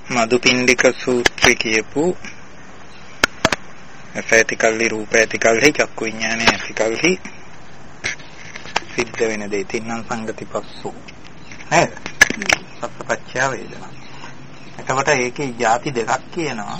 මදුපිණ්ඩික සූත්‍රය කියපු ඇතිකල්ලි රූප ඇතිකල්හි චක්කු විඥානය ඇතිකල්හි සිද්ධ වෙන දේ තින්නම් සංගති පස්සු නේද? සත්පච්චය වේදනා. එතකොට ඒකේ ಜಾති දෙකක් කියනවා.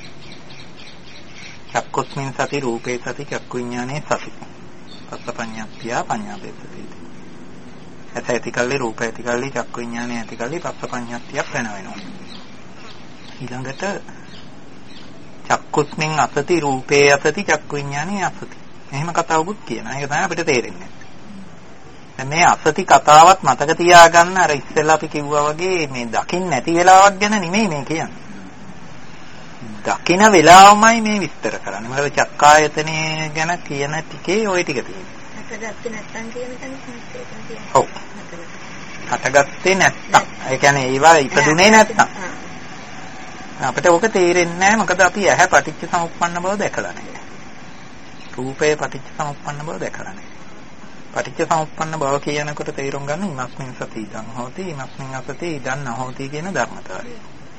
චක්කුස්මින් සති රූපේ සති චක්කු විඥානේ සති. පස්සපඤ්ඤාත්‍ය පඤ්ඤාපේසති. ඇතිකල්ලි රූප ඇතිකල්ලි චක්කු විඥානය ඇතිකල්ලි පස්සපඤ්ඤාත්‍ය වෙන වෙනවා. ඊළඟට චක්කුස්මින් අසති රූපේ අසති චක්කු විඥානේ අසති. එහෙම කතාවකුත් කියනවා. ඒක තමයි අපිට තේරෙන්නේ. දැන් මේ අසති කතාවත් මතක තියාගන්න අර ඉස්සෙල්ලා අපි කිව්වා වගේ මේ දකින්න නැති වෙලාවක් ගැන නෙමෙයි මේ කියන්නේ. දකින වෙලාවමයි මේ විස්තර කරන්නේ. මොකද චක්කායතනේ ගැන කියන ටිකේ ওই ටික තියෙනවා. හටගත්තේ නැත්තම් කියන තැන ඔව්. හටගත්තේ නැත්තම්. ඒ කියන්නේ ඒවා ඉපදුනේ නැත්තම්. අපිට ඕක තේරෙන්නේ නැහැ මොකද අපි ඇහැ පටිච්ච සමුප්පන්න බව දැකලා නැහැ. රූපේ පටිච්ච සමුප්පන්න බව දැකලා නැහැ. පටිච්ච සමුප්පන්න බව කියනකොට තේරුම් ගන්න ඉමස්මින් සති ඉදං හෝති ඉමස්මින් අසති ඉදං නහෝති කියන ධර්මතාවය.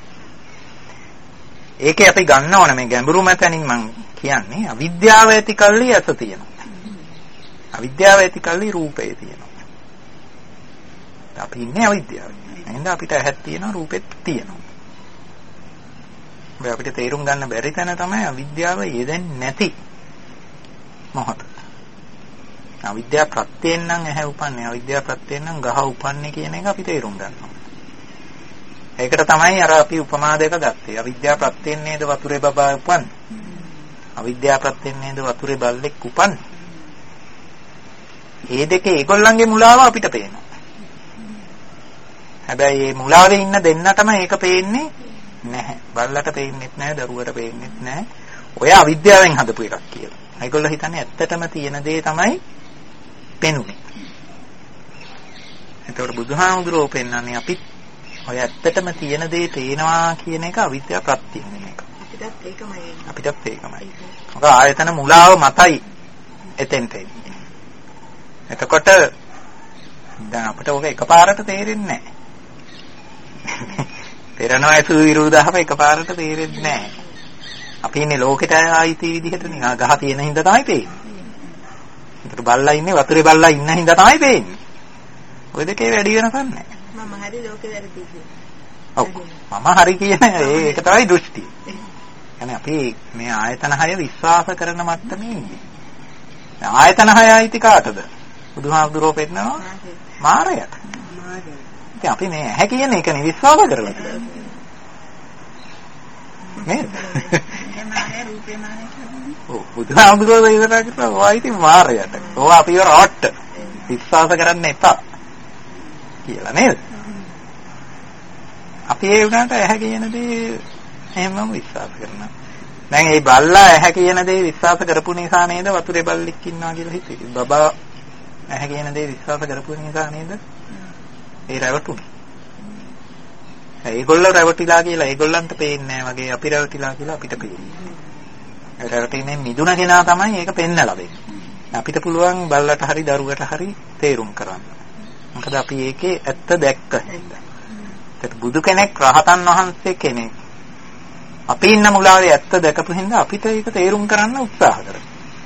ඒකේ අපි ගන්න ඕන මේ ගැඹුරුම තැනින් මම කියන්නේ අවිද්‍යාව ඇති කල්ලි ඇස තියෙනවා. අවිද්‍යාව ඇති කල්ලි රූපේ තියෙනවා. අපි ඉන්නේ අවිද්‍යාවේ. එහෙනම් අපිට ඇහක් තියෙනවා රූපෙත් තියෙනවා. අපිට තේරුම් ගන්න බැරි තැන තමයි අවිද්‍යාව යෙදෙන්නේ නැති මොහොත. අවිද්‍යාව ප්‍රත්‍යයෙන් නම් ඇහැ උපන්නේ, අවිද්‍යාව ප්‍රත්‍යයෙන් නම් ගහ උපන්නේ කියන එක අපි තේරුම් ගන්නවා. ඒකට තමයි අර අපි උපමා දෙක ගත්තේ. අවිද්‍යාව ප්‍රත්‍යයෙන් නේද වතුරේ බබා උපන්නේ. අවිද්‍යාව ප්‍රත්‍යයෙන් නේද වතුරේ බල්ලෙක් උපන්නේ. මේ දෙකේ ඒගොල්ලන්ගේ මුලාව අපිට පේනවා. හැබැයි මේ මුලාවේ ඉන්න දෙන්නටම ඒක පේන්නේ නැහැ. බල්ලට පේන්නෙත් නැහැ, දරුවට පේන්නෙත් නැහැ. ඔය අවිද්‍යාවෙන් හදපු එකක් කියලා. ඒගොල්ලෝ හිතන්නේ ඇත්තටම තියෙන දේ තමයි පෙනුනේ. එතකොට බුදුහාමුදුරුවෝ පෙන්නන්නේ අපි ඔය ඇත්තටම තියෙන දේ තේනවා කියන එක අවිද්‍යාව ප්‍රත්‍යයෙන් වෙන එක. අපිටත් ඒකමයි. මොකද ආයතන මුලාව මතයි එතෙන්ට එන්නේ. එතකොට දැන් අපිට ඔක එකපාරට තේරෙන්නේ නැහැ. තේරෙනවා ඒ විරුද්ධහම එකපාරට තේරෙන්නේ නැහැ. අපි ඉන්නේ ලෝකෙට ආйти විදිහට නේ ගහ තියෙන හින්දා තමයි පේන්නේ. ඒකට බල්ලා ඉන්නේ වතුරේ බල්ලා ඉන්න හින්දා තමයි පේන්නේ. ඔය දෙකේ වැඩි වෙනසක් නැහැ. මම හරි ලෝකේ වැරදි කියන්නේ. ඔව්. මම හරි කියන ඒක තමයි දෘෂ්ටිය. يعني අපි මේ ආයතන 6 විශ්වාස කරන මට්ටමේ ඉන්නේ. ආයතන 6 ආйти කාටද? බුදුහාමුදුරුවෝ පෙන්නනවා මාරයට. ඉතින් අපි මේ ඇහැ කියන එක නේ විශ්වාස කරලා තියෙන්නේ. නේද? මාය රූපේ මාය කියන්නේ. ඔව් බුදුහාමුදුරුවෝ ඉවරලා කිව්වා ඔය ඉතින් මාරයට. ඔය අපිව රොට්ට විශ්වාස කරන්න එපා කියලා නේද? අපි ඒ වුණාට ඇහැ කියන දේ එහෙමම විශ්වාස කරනවා. දැන් මේ බල්ලා ඇහැ කියන දේ විශ්වාස කරපු නිසා නේද වතුරේ බල්ලෙක් ඉන්නවා කියලා හිතුවේ. බබා ඇහැ කියන දේ විශ්වාස කරපු නිසා නේද? ඒ රැවටුනේ. ඒගොල්ලෝ රැවටිලා කියලා ඒගොල්ලන්ට පේන්නේ නැහැ වගේ අපි රැවටිලා කියලා අපිට පේන්නේ. ඒ රැවටීමේ මිදුණ කෙනා තමයි ඒක පෙන්නලා දෙන්නේ. අපිට පුළුවන් බල්ලට හරි දරුවට හරි තේරුම් කරන්න. මොකද අපි ඒකේ ඇත්ත දැක්ක හින්දා. ඒත් බුදු කෙනෙක් රහතන් වහන්සේ කෙනෙක්. අපි ඉන්න මුලාවේ ඇත්ත දැකපු හින්දා අපිට ඒක තේරුම් කරන්න උත්සාහ කරනවා.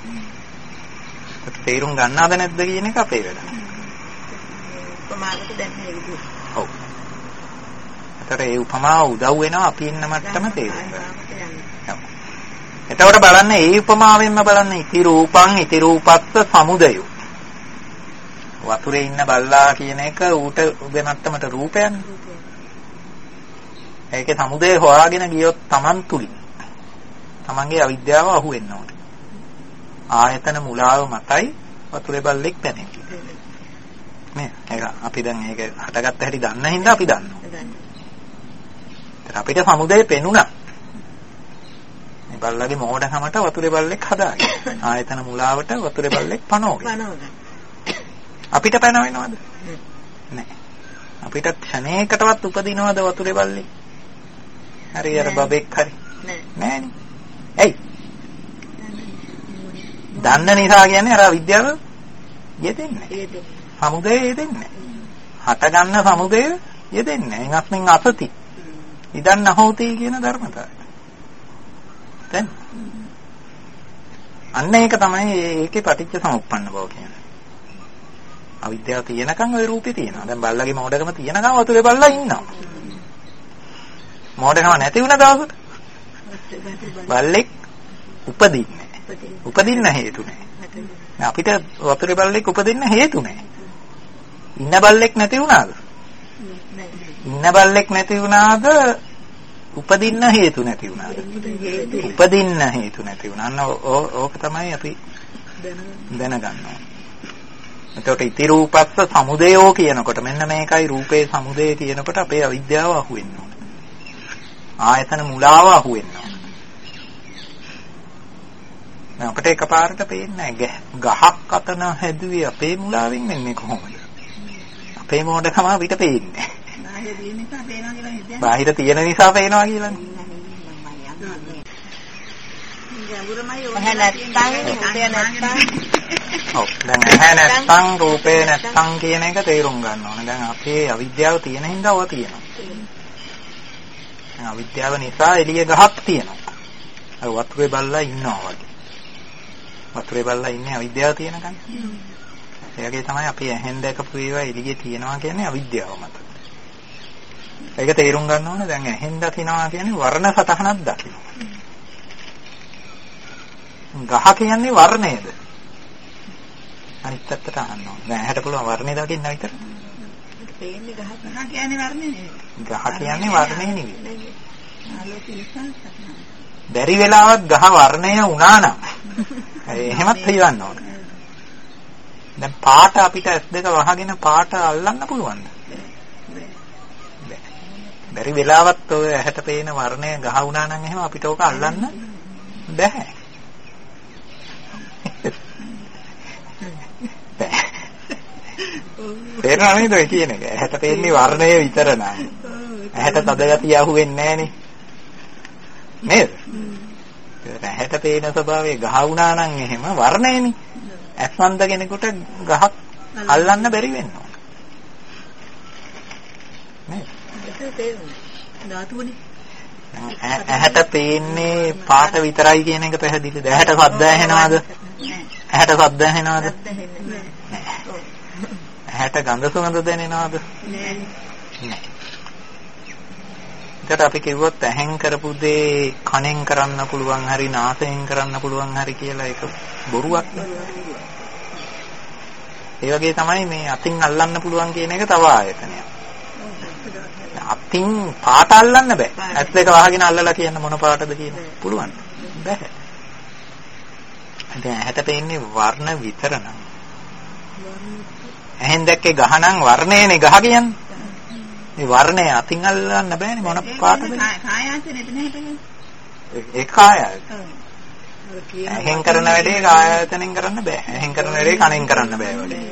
ඒක තේරුම් ගන්නවද නැද්ද කියන එක අපේ වැඩ. උපමාවකට දැන් මේ විදිහ. ඔව්. ඒතර ඒ උපමාව උදව් වෙනවා අපි ඉන්න මට්ටම තේරුම් ගන්න. එතකොට බලන්න ඒ උපමාවෙන්ම බලන්න ඉති රූපං ඉති රූපස්ස සමුදය. වතුරේ ඉන්න බල්ලා කියන එක ඌට උගේ මට්ටමට රූපයන්. ඒකේ සමුදය හොයාගෙන ගියොත් Taman තුලින් Tamanගේ අවිද්‍යාව අහු වෙන්න ඕනේ. ආයතන මුලාව මතයි වතුරේ බල්ලෙක් පැනෙන්නේ. නේ ඒක අපි දැන් ඒක හටගත්ත හැටි දන්න හින්දා අපි දන්නවා. අපිට සමුදය පෙනුණා. මේ බල්ලගේ මෝඩකමට වතුරේ බල්ලෙක් හදාගෙන. ආයතන මුලාවට වතුරේ බල්ලෙක් පනවගෙන. අපිට පැනවෙනවද? නැහැ. අපිට ක්ෂණයකටවත් උපදිනවද වතුරේ බල්ලෙක්? හරි අර බබෙක් හරි. නැහැ. ඇයි? දන්න නිසා කියන්නේ අර විද්‍යාව යෙදෙන්නේ නැහැ. සමුදය යෙදෙන්නේ නැහැ. හට ගන්න සමුදය යෙදෙන්නේ නැහැ. එංගස්මින් අසති. ඉදන් නහෝති කියන ධර්මතාවය. දැන් අන්න ඒක තමයි ඒකේ පටිච්ච සමුප්පන්න බව කියන්නේ. අවිද්‍යාව තියෙනකන් ওই රූපේ තියෙනවා. දැන් බල්ලගේ මෝඩකම තියෙනකන් වතුරේ බල්ලා ඉන්නවා. මෝඩකම නැති වුණ දවසට බල්ලෙක් උපදින්නේ. උපදින්න හේතු නැහැ. අපිට වතුරේ බල්ලෙක් උපදින්න හේතු නැහැ. ඉන්න බල්ලෙක් නැති වුණාද? ඉන්න බල්ලෙක් නැති වුණාද? උපදින්න හේතු නැති වුණාද? උපදින්න හේතු නැති වුණා. අන්න ඕක තමයි අපි දැනගන්නවා. එතකොට ඉති රූපස්ස සමුදයෝ කියනකොට මෙන්න මේකයි රූපේ සමුදය කියනකොට අපේ අවිද්‍යාව අහුවෙන්න ඕනේ. ආයතන මුලාව අහුවෙන්න ඕනේ. දැන් අපිට එකපාරට පේන්නේ නැහැ. ගහක් අතන හැදුවේ අපේ මුලාවෙන් වෙන්නේ කොහොමද? අපේ මොඩකම අපිට පේන්නේ. බාහිර තියෙන නිසා පේනවා කියලානේ. ඔව් දැන් ඇහැ නැත්තම් රූපේ නැත්තම් කියන එක තේරුම් ගන්න ඕනේ. දැන් අපේ අවිද්‍යාව තියෙන හින්දා ඔය තියෙනවා. දැන් අවිද්‍යාව නිසා එළිය ගහක් තියෙනවා. අර වතුරේ බල්ලා ඉන්නවා වගේ. වතුරේ බල්ලා ඉන්නේ අවිද්‍යාව තියෙනකන්. ඒකේ තමයි අපි ඇහෙන් දැකපු ඒවා එළියේ තියෙනවා කියන්නේ අවිද්‍යාව මත. ඒක තේරුම් ගන්න ඕනේ. දැන් ඇහෙන් දකින්නවා කියන්නේ වර්ණ සතහනක් දකින්නවා. ගහ කියන්නේ වර්ණයද? අනිත් පැත්තට අහන්න ඕනේ. දැන් ඇහැට පුළුවන් වර්ණේ දකින්න විතර. පේන්නේ ගහ කියන්නේ වර්ණේ නෙවෙයි. ගහ කියන්නේ වර්ණේ නෙවෙයි. බැරි වෙලාවත් ගහ වර්ණය වුණා නම් එහෙමත් හිතන්න ඕනේ. දැන් පාට අපිට S2 වහගෙන පාට අල්ලන්න පුළුවන්ද? බැරි වෙලාවත් ඔය ඇහැට පේන වර්ණය ගහ වුණා නම් එහෙම අපිට ඕක අල්ලන්න බැහැ. තේරෙනවද නේද ඔය කියන එක? ඇහැට පේන්නේ වර්ණය විතර නෑ. ඇහැට තදගතිය අහුවෙන්නේ නෑනේ. නේද? ඇහැට පේන ස්වභාවය ගහ වුණා නම් එහෙම වර්ණයනේ. ඇස්වන්ද කෙනෙකුට ගහක් අල්ලන්න බැරි වෙනවා. නේද? ඒක තේරුණා. ධාතුවනේ. ඇහැට පේන්නේ පාට විතරයි කියන එක පැහැදිලිද? ඇහැට ශබ්ද ඇහෙනවද? ඇහැට ශබ්ද ඇහෙනවද? ඇහැට ගඳ සුවඳ දැනෙනවද? නෑ. ඒකට අපි කිව්වොත් ඇහෙන් කරපු දේ කනෙන් කරන්න පුළුවන් හරි නාසයෙන් කරන්න පුළුවන් හරි කියලා ඒක බොරුවක් නේ. ඒ වගේ තමයි මේ අතින් අල්ලන්න පුළුවන් කියන එක තව ආයතනයක්. අතින් පාට අල්ලන්න බෑ. ඇස් දෙක වහගෙන අල්ලලා කියන්න මොන පාටද කියන පුළුවන්. බෑ. දැන් ඇහැට පේන්නේ වර්ණ විතර නම්. ඇහෙන් දැක්කේ ගහ නම් වර්ණයනේ ගහ කියන්නේ. මේ වර්ණය අතින් අල්ලන්න බෑනේ මොන පාටද? කායායතනෙද නැහැ. ඒ කායය. ඇහෙන් කරන වැඩේ කායායතනෙන් කරන්න බෑ. ඇහෙන් කරන වැඩේ කනෙන් කරන්න බෑ වැඩේ.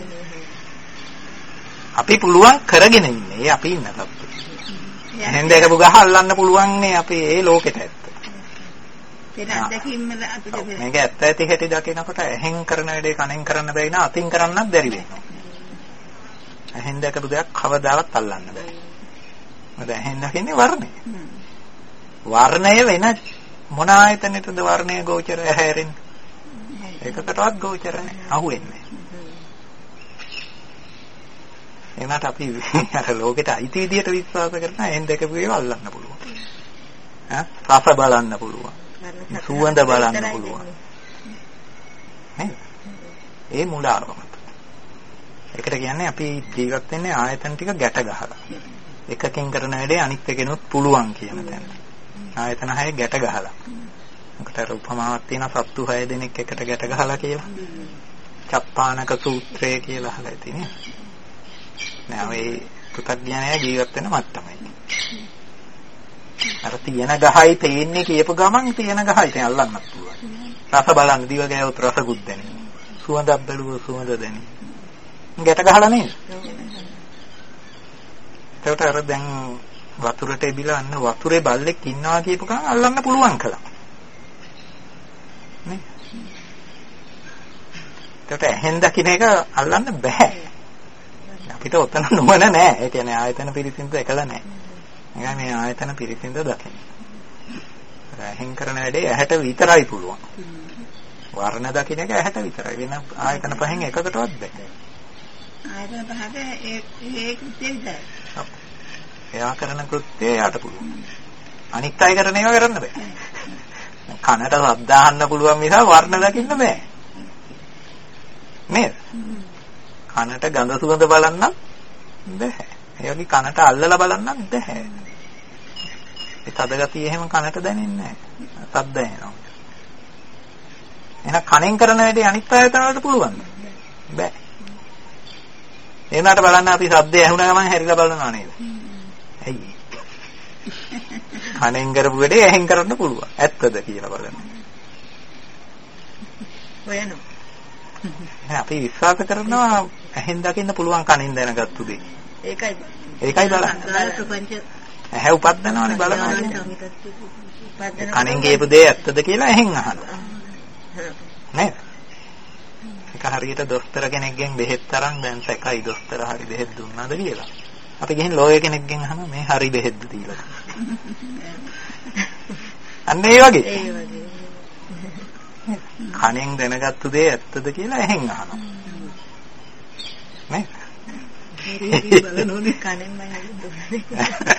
අපි පුළුවන් කරගෙන ඉන්නේ. ඒ අපි ඉන්න තත්ත්වෙ. ඇහෙන් දැකපු ගහ අල්ලන්න පුළුවන් නේ අපි ඒ ලෝකෙට ඇත්ත. මේක ඇත්ත ඇති හැටි දකිනකොට ඇහෙන් කරන වැඩේ කනෙන් කරන්න බැරි නා අතින් කරන්නත් බැරි වෙනවා. ඇහෙන් දැකපු දෙයක් කවදාවත් අල්ලන්න බෑ. මොකද ඇහෙන් දකින්නේ වර්ණය. වර්ණය වෙන මොන ආයතනෙටද වර්ණය ගෝචර ඇහැරෙන්නේ? ඒකකටවත් ගෝචර නැහැ. අහුවෙන්නේ. එනකට අපි අර ලෝකෙට අයිති විදියට විශ්වාස කරන ඇහෙන් දැකපු ඒවා අල්ලන්න පුළුවන්. රස බලන්න පුළුවන්. සුවඳ බලන්න පුළුවන්. ඒ මුලාවම. ඒකට කියන්නේ අපි ජීවත් වෙන්නේ ආයතන ටික ගැට ගහලා. එකකින් කරන වැඩේ අනිත් එකෙනුත් පුළුවන් කියන තැන. ආයතන 6 ගැට ගහලා. මොකට අර උපමාවක් තියෙනවා සත්තු 6 දෙනෙක් එකට ගැට ගහලා කියලා. චප්පානක සූත්‍රය කියලා අහලා තියෙන්නේ. නෑ ඔය පුතග්ජනයා ජීවත් වෙන මට්ටමයි. අර තියෙන ගහයි පේන්නේ කියපු ගමන් තියෙන ගහයි දැන් අල්ලන්නත් පුළුවන්. රස බලන්න දිව ගෑවොත් රසකුත් දැනෙනවා. සුවඳක් බැලුවොත් සුවඳ දැනෙනවා. ගැට ගහලා නේද? ඒකට අර දැන් වතුරට එබිලා අන්න වතුරේ බල්ලෙක් ඉන්නවා කියපු ගමන් අල්ලන්න පුළුවන් කළා. නේ? ඒකට ඇහෙන් දකින්න එක අල්ලන්න බෑ. අපිට ඔතන නුවණ නෑ. ඒ කියන්නේ ආයතන පිළිසින්ද එකලා නෑ. නිකන් මේ ආයතන පිරිසිඳ දකින්න. ඇහෙන් කරන වැඩේ ඇහැට විතරයි පුළුවන්. වර්ණ දකින්න එක ඇහැට විතරයි. වෙන ආයතන පහෙන් එකකටවත් බෑ. ආයතන පහක ඒ කෘත්‍ය විතරයි. එයා කරන කෘත්‍යය එයාට පුළුවන්. අනිත් අය කරන ඒවා කරන්න බෑ. කනට ශබ්ද අහන්න පුළුවන් නිසා වර්ණ දකින්න බෑ. නේද? කනට ගඳ සුවඳ බලන්න බෑ. ඒ වගේ කනට අල්ලලා බලන්න බෑ. ඒ තද ගතිය එහෙම කනට දැනෙන්නේ නැහැ. ශබ්ද එනවා. එහෙනම් කනෙන් කරන වැඩේ අනිත් ආයතන වලට පුළුවන්. බෑ. එනකට බලන්න අපි ශබ්දය ඇහුණ ගමන් හැරිලා බලනවා නේද? ඇයි? කනෙන් කරපු වැඩේ ඇහෙන් කරන්න පුළුවන්. ඇත්තද කියලා බලන්න. හොයනවා. අපි විශ්වාස කරනවා ඇහෙන් දකින්න පුළුවන් කනෙන් දැනගත්තු දේ. ඒකයි බලන්න. ඇහැ උපද්දනවනේ බලනවා. කනෙන් කියපු දේ ඇත්තද කියලා ඇහෙන් අහනවා. නේද? ඒක හරියට දොස්තර කෙනෙක්ගෙන් බෙහෙත් තරම් දැන් සැකයි දොස්තර හරි බෙහෙත් දුන්නාද කියලා. අපි ගිහින් ලෝය කෙනෙක්ගෙන් අහනවා මේ හරි බෙහෙත්ද දීලා. අන්න ඒ වගේ. කනෙන් දැනගත්තු දේ ඇත්තද කියලා ඇහෙන් අහනවා. නේ? බලනෝනේ කනෙන් මම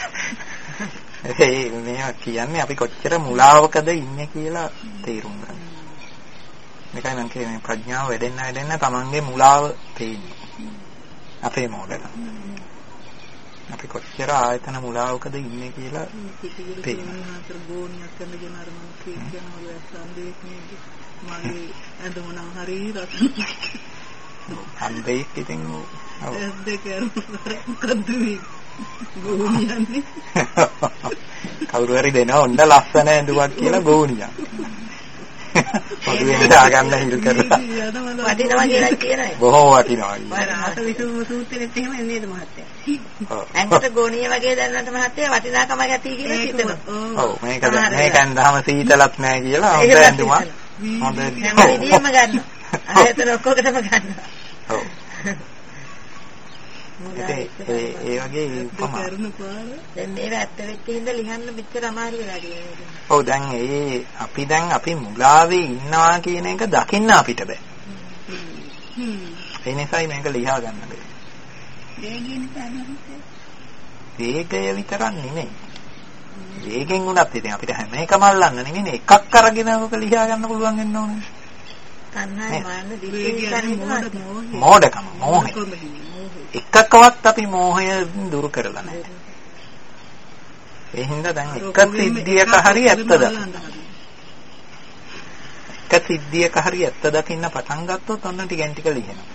මේ කියන්නේ අපි කොච්චර මුලාවකද ඉන්නේ කියලා තේරුම් ගන්න. මේකයි මම කියන්නේ ප්‍රඥාව වැඩෙන්න තමන්ගේ මුලාව තේින්නේ. අපේ මොඩකම. අපි කොච්චර ආයතන මුලාවකද ඉන්නේ කියලා තේරෙනවා. ගෝණියක් කරනගෙන අර මම කියනවා සම්දේශ මගේ අඳුමනම් හරි රස. සම්දේශ ඉතින් දෙක කද්දුවි ගෝණියන්නේ. කවුරු හරි දෙනවා ඔන්න ලස්සන ඇඳුමක් කියලා ගෝණියක්. පොදුවේ දාගන්න හිල් කරලා. වටිනවා කියලා කියනයි. බොහෝ වටිනවා. මට විසුම සූත්‍රෙත් එහෙම නේද මහත්තයා? ඇඟට ගෝණිය වගේ දැනනට මහත්තයා වටිනාකම ඇති කියලා හිතනවා. ඔව් මේකෙන් දහම සීතලත් නැහැ කියලා හොඳ ඇඳුමක්. හොඳ හැම විදියෙම ගන්නවා. ආයතන ඔක්කොටම ගන්නවා. ඔව්. ඒ වගේ උපමා. දැන් මේක ඇත්ත වෙච්ච හින්දා ලියන්න මෙච්චර අමාරු වෙලා තියෙනවා. ඔව් දැන් අපි මුලාවේ ඉන්නවා කියන එක දකින්න අපිට බෑ. ඒ නිසායි මේක ලියා ගන්න බෑ. වේගය විතරක් නෙමෙයි. වේගෙන් උනත් ඉතින් අපිට හැම එකම අල්ලන්න නෙමෙයි එකක් අරගෙන ඔක ලියා ගන්න පුළුවන් වෙන්න ඕනේ. තණ්හායි මාන දිට්ඨිය මෝඩකම මෝහය. එකකවත් අපි මෝහය දුරු කරලා නැහැ. ඒ හින්දා දැන් එක සිද්ධියක හරි ඇත්ත දකින්න. එක සිද්ධියක හරි ඇත්ත දකින්න පටන් ගත්තොත් ඔන්න ටිකෙන් ටික ලියනවා.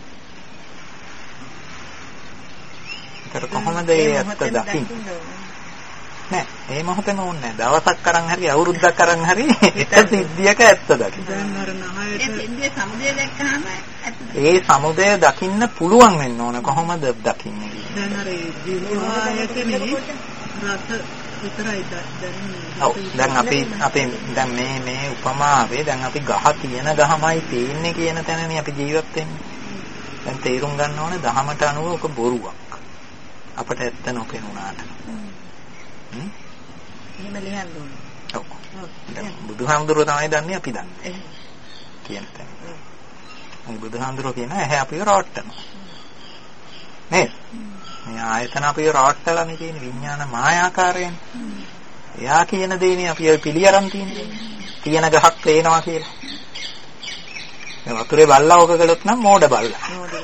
ඒතර කොහොමද ඒ ඇත්ත දකින්නේ? නෑ මේ මොහොතේම ඕනේ නෑ. දවසක් අරන් හරි අවුරුද්දක් අරන් හරි එක සිද්ධියක ඇත්ත දකින්න. ඒ සමුදය දකින්න පුළුවන් වෙන්න ඕන. කොහොමද දකින්නේ? දැන් අර ජීවායතනේ රස විතරයි දැනෙන්නේ. ඔව් දැන් අපි දැන් මේ උපමාවේ දැන් අපි ගහ තියෙන ගහමයි තියෙන්නේ කියන තැනනේ අපි ජීවත් වෙන්නේ. දැන් තේරුම් ගන්න ඕනේ දහමට අනුව ඔක බොරුවක්. අපට ඇත්ත නොපෙනුනාට. එහෙම ලියන්න ඕනේ. ඔව්. දැන් බුදුහාමුදුරුවෝ තමයි දන්නේ අපි දන්නේ. කියන තැන. මේ බුදුහාමුදුරුවෝ කියන ඇහැ අපිව රවට්ටනවා. නේද? මේ ආයතන අපිව රවට්ටලා මේ තියෙන විඥාන මායාකාරයෙන්. එයා කියන දේනේ අපි ඔය පිළියරන් තියෙන්නේ. තියෙන ගහක් පේනවා කියලා. මේ වතුරේ බල්ලා ඕක කළොත් නම් මෝඩ බල්ලා.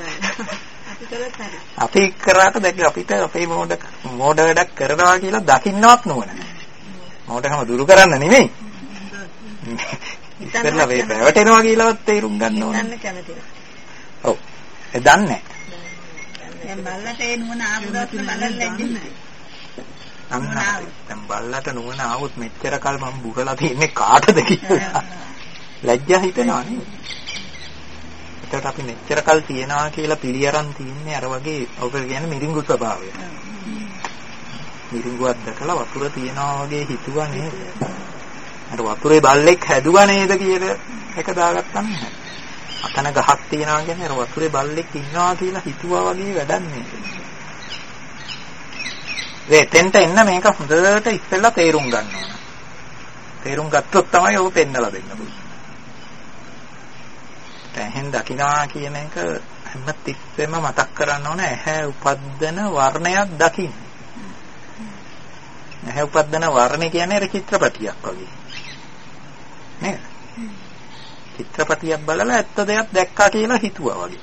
අපි කරාට දැන් අපිට අපේ මෝඩ වැඩක් කරනවා කියලා දකින්නවත් නෝන. මෝඩකම දුරු කරන්න නෙමෙයි. ඉතින්ලා මේ පැවටෙනවා කියලාවත් තේරුම් ගන්න ඕනේ. දන්න කැමතිද? ඔව්. ඒ දන්නේ. දැන් බල්ලට ඒ නුවණ ආවොත් බල්ලට ලැජ්ජයි. දැන් බල්ලට නුවණ ආවොත් මෙච්චර කල් මම බුරලා තින්නේ කාටද කියලා. ලැජ්ජා හිතෙනවා නේද? ඒකට අපි මෙච්චර කල් තියනවා කියලා පිළියරන් තියන්නේ අර වගේ ඔක කියන්නේ මිරිඟු ස්වභාවය. මිරිඟුවක් දැකලා වතුර තියනවා වගේ හිතුවා නේද? අර වතුරේ බල්ලෙක් හැදුවා නේද කියලා එක දාගත්තා නේද? අතන ගහක් තියනවා කියන්නේ අර වතුරේ බල්ලෙක් ඉන්නවා කියලා හිතුවා වගේ වැඩක් නේද? එතෙන්ට එන්න මේක හොඳට ඉස්සෙල්ලා තේරුම් ගන්න ඕන. තේරුම් ගත්තොත් තමයි ඔබ පෙන්නලා දෙන්න පුළුවන්. දැන් දකින්නවා කියන එක හැම තිස්සෙම මතක් කරන්න ඕන. ඇහැ උපද්දන වර්ණයක් දකින්න. ඇහැ උපද්දන වර්ණය කියන්නේ අර චිත්‍රපටියක් වගේ. නේද? චිත්‍රපටියක් බලලා ඇත්ත දෙයක් දැක්කා කියලා හිතුවා වගේ.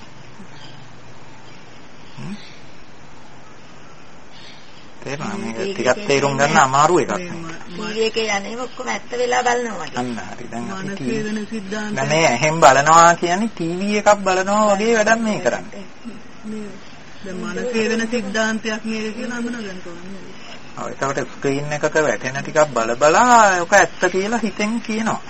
තේරුණා මේක ටිකක් තේරුම් ගන්න අමාරු එකක්. ටීවී එකේ යන්නේ ඔක්කොම ඇත්ත වෙලා බලනවා වගේ. අන්න හරි. දැන් මේ එහෙන් බලනවා කියන්නේ ටීවී එකක් බලනවා වගේ වැඩක් මේ කරන්නේ. දැන් මනසේ වෙන සිද්ධාන්තයක් නේද කියලා අඳුනගන්න ඕනේ. ඔව් ඒකට ස්ක්‍රීන් එකක වැටෙන ටිකක් බලා ඔක ඇත්ත කියලා හිතෙන් කියනවා.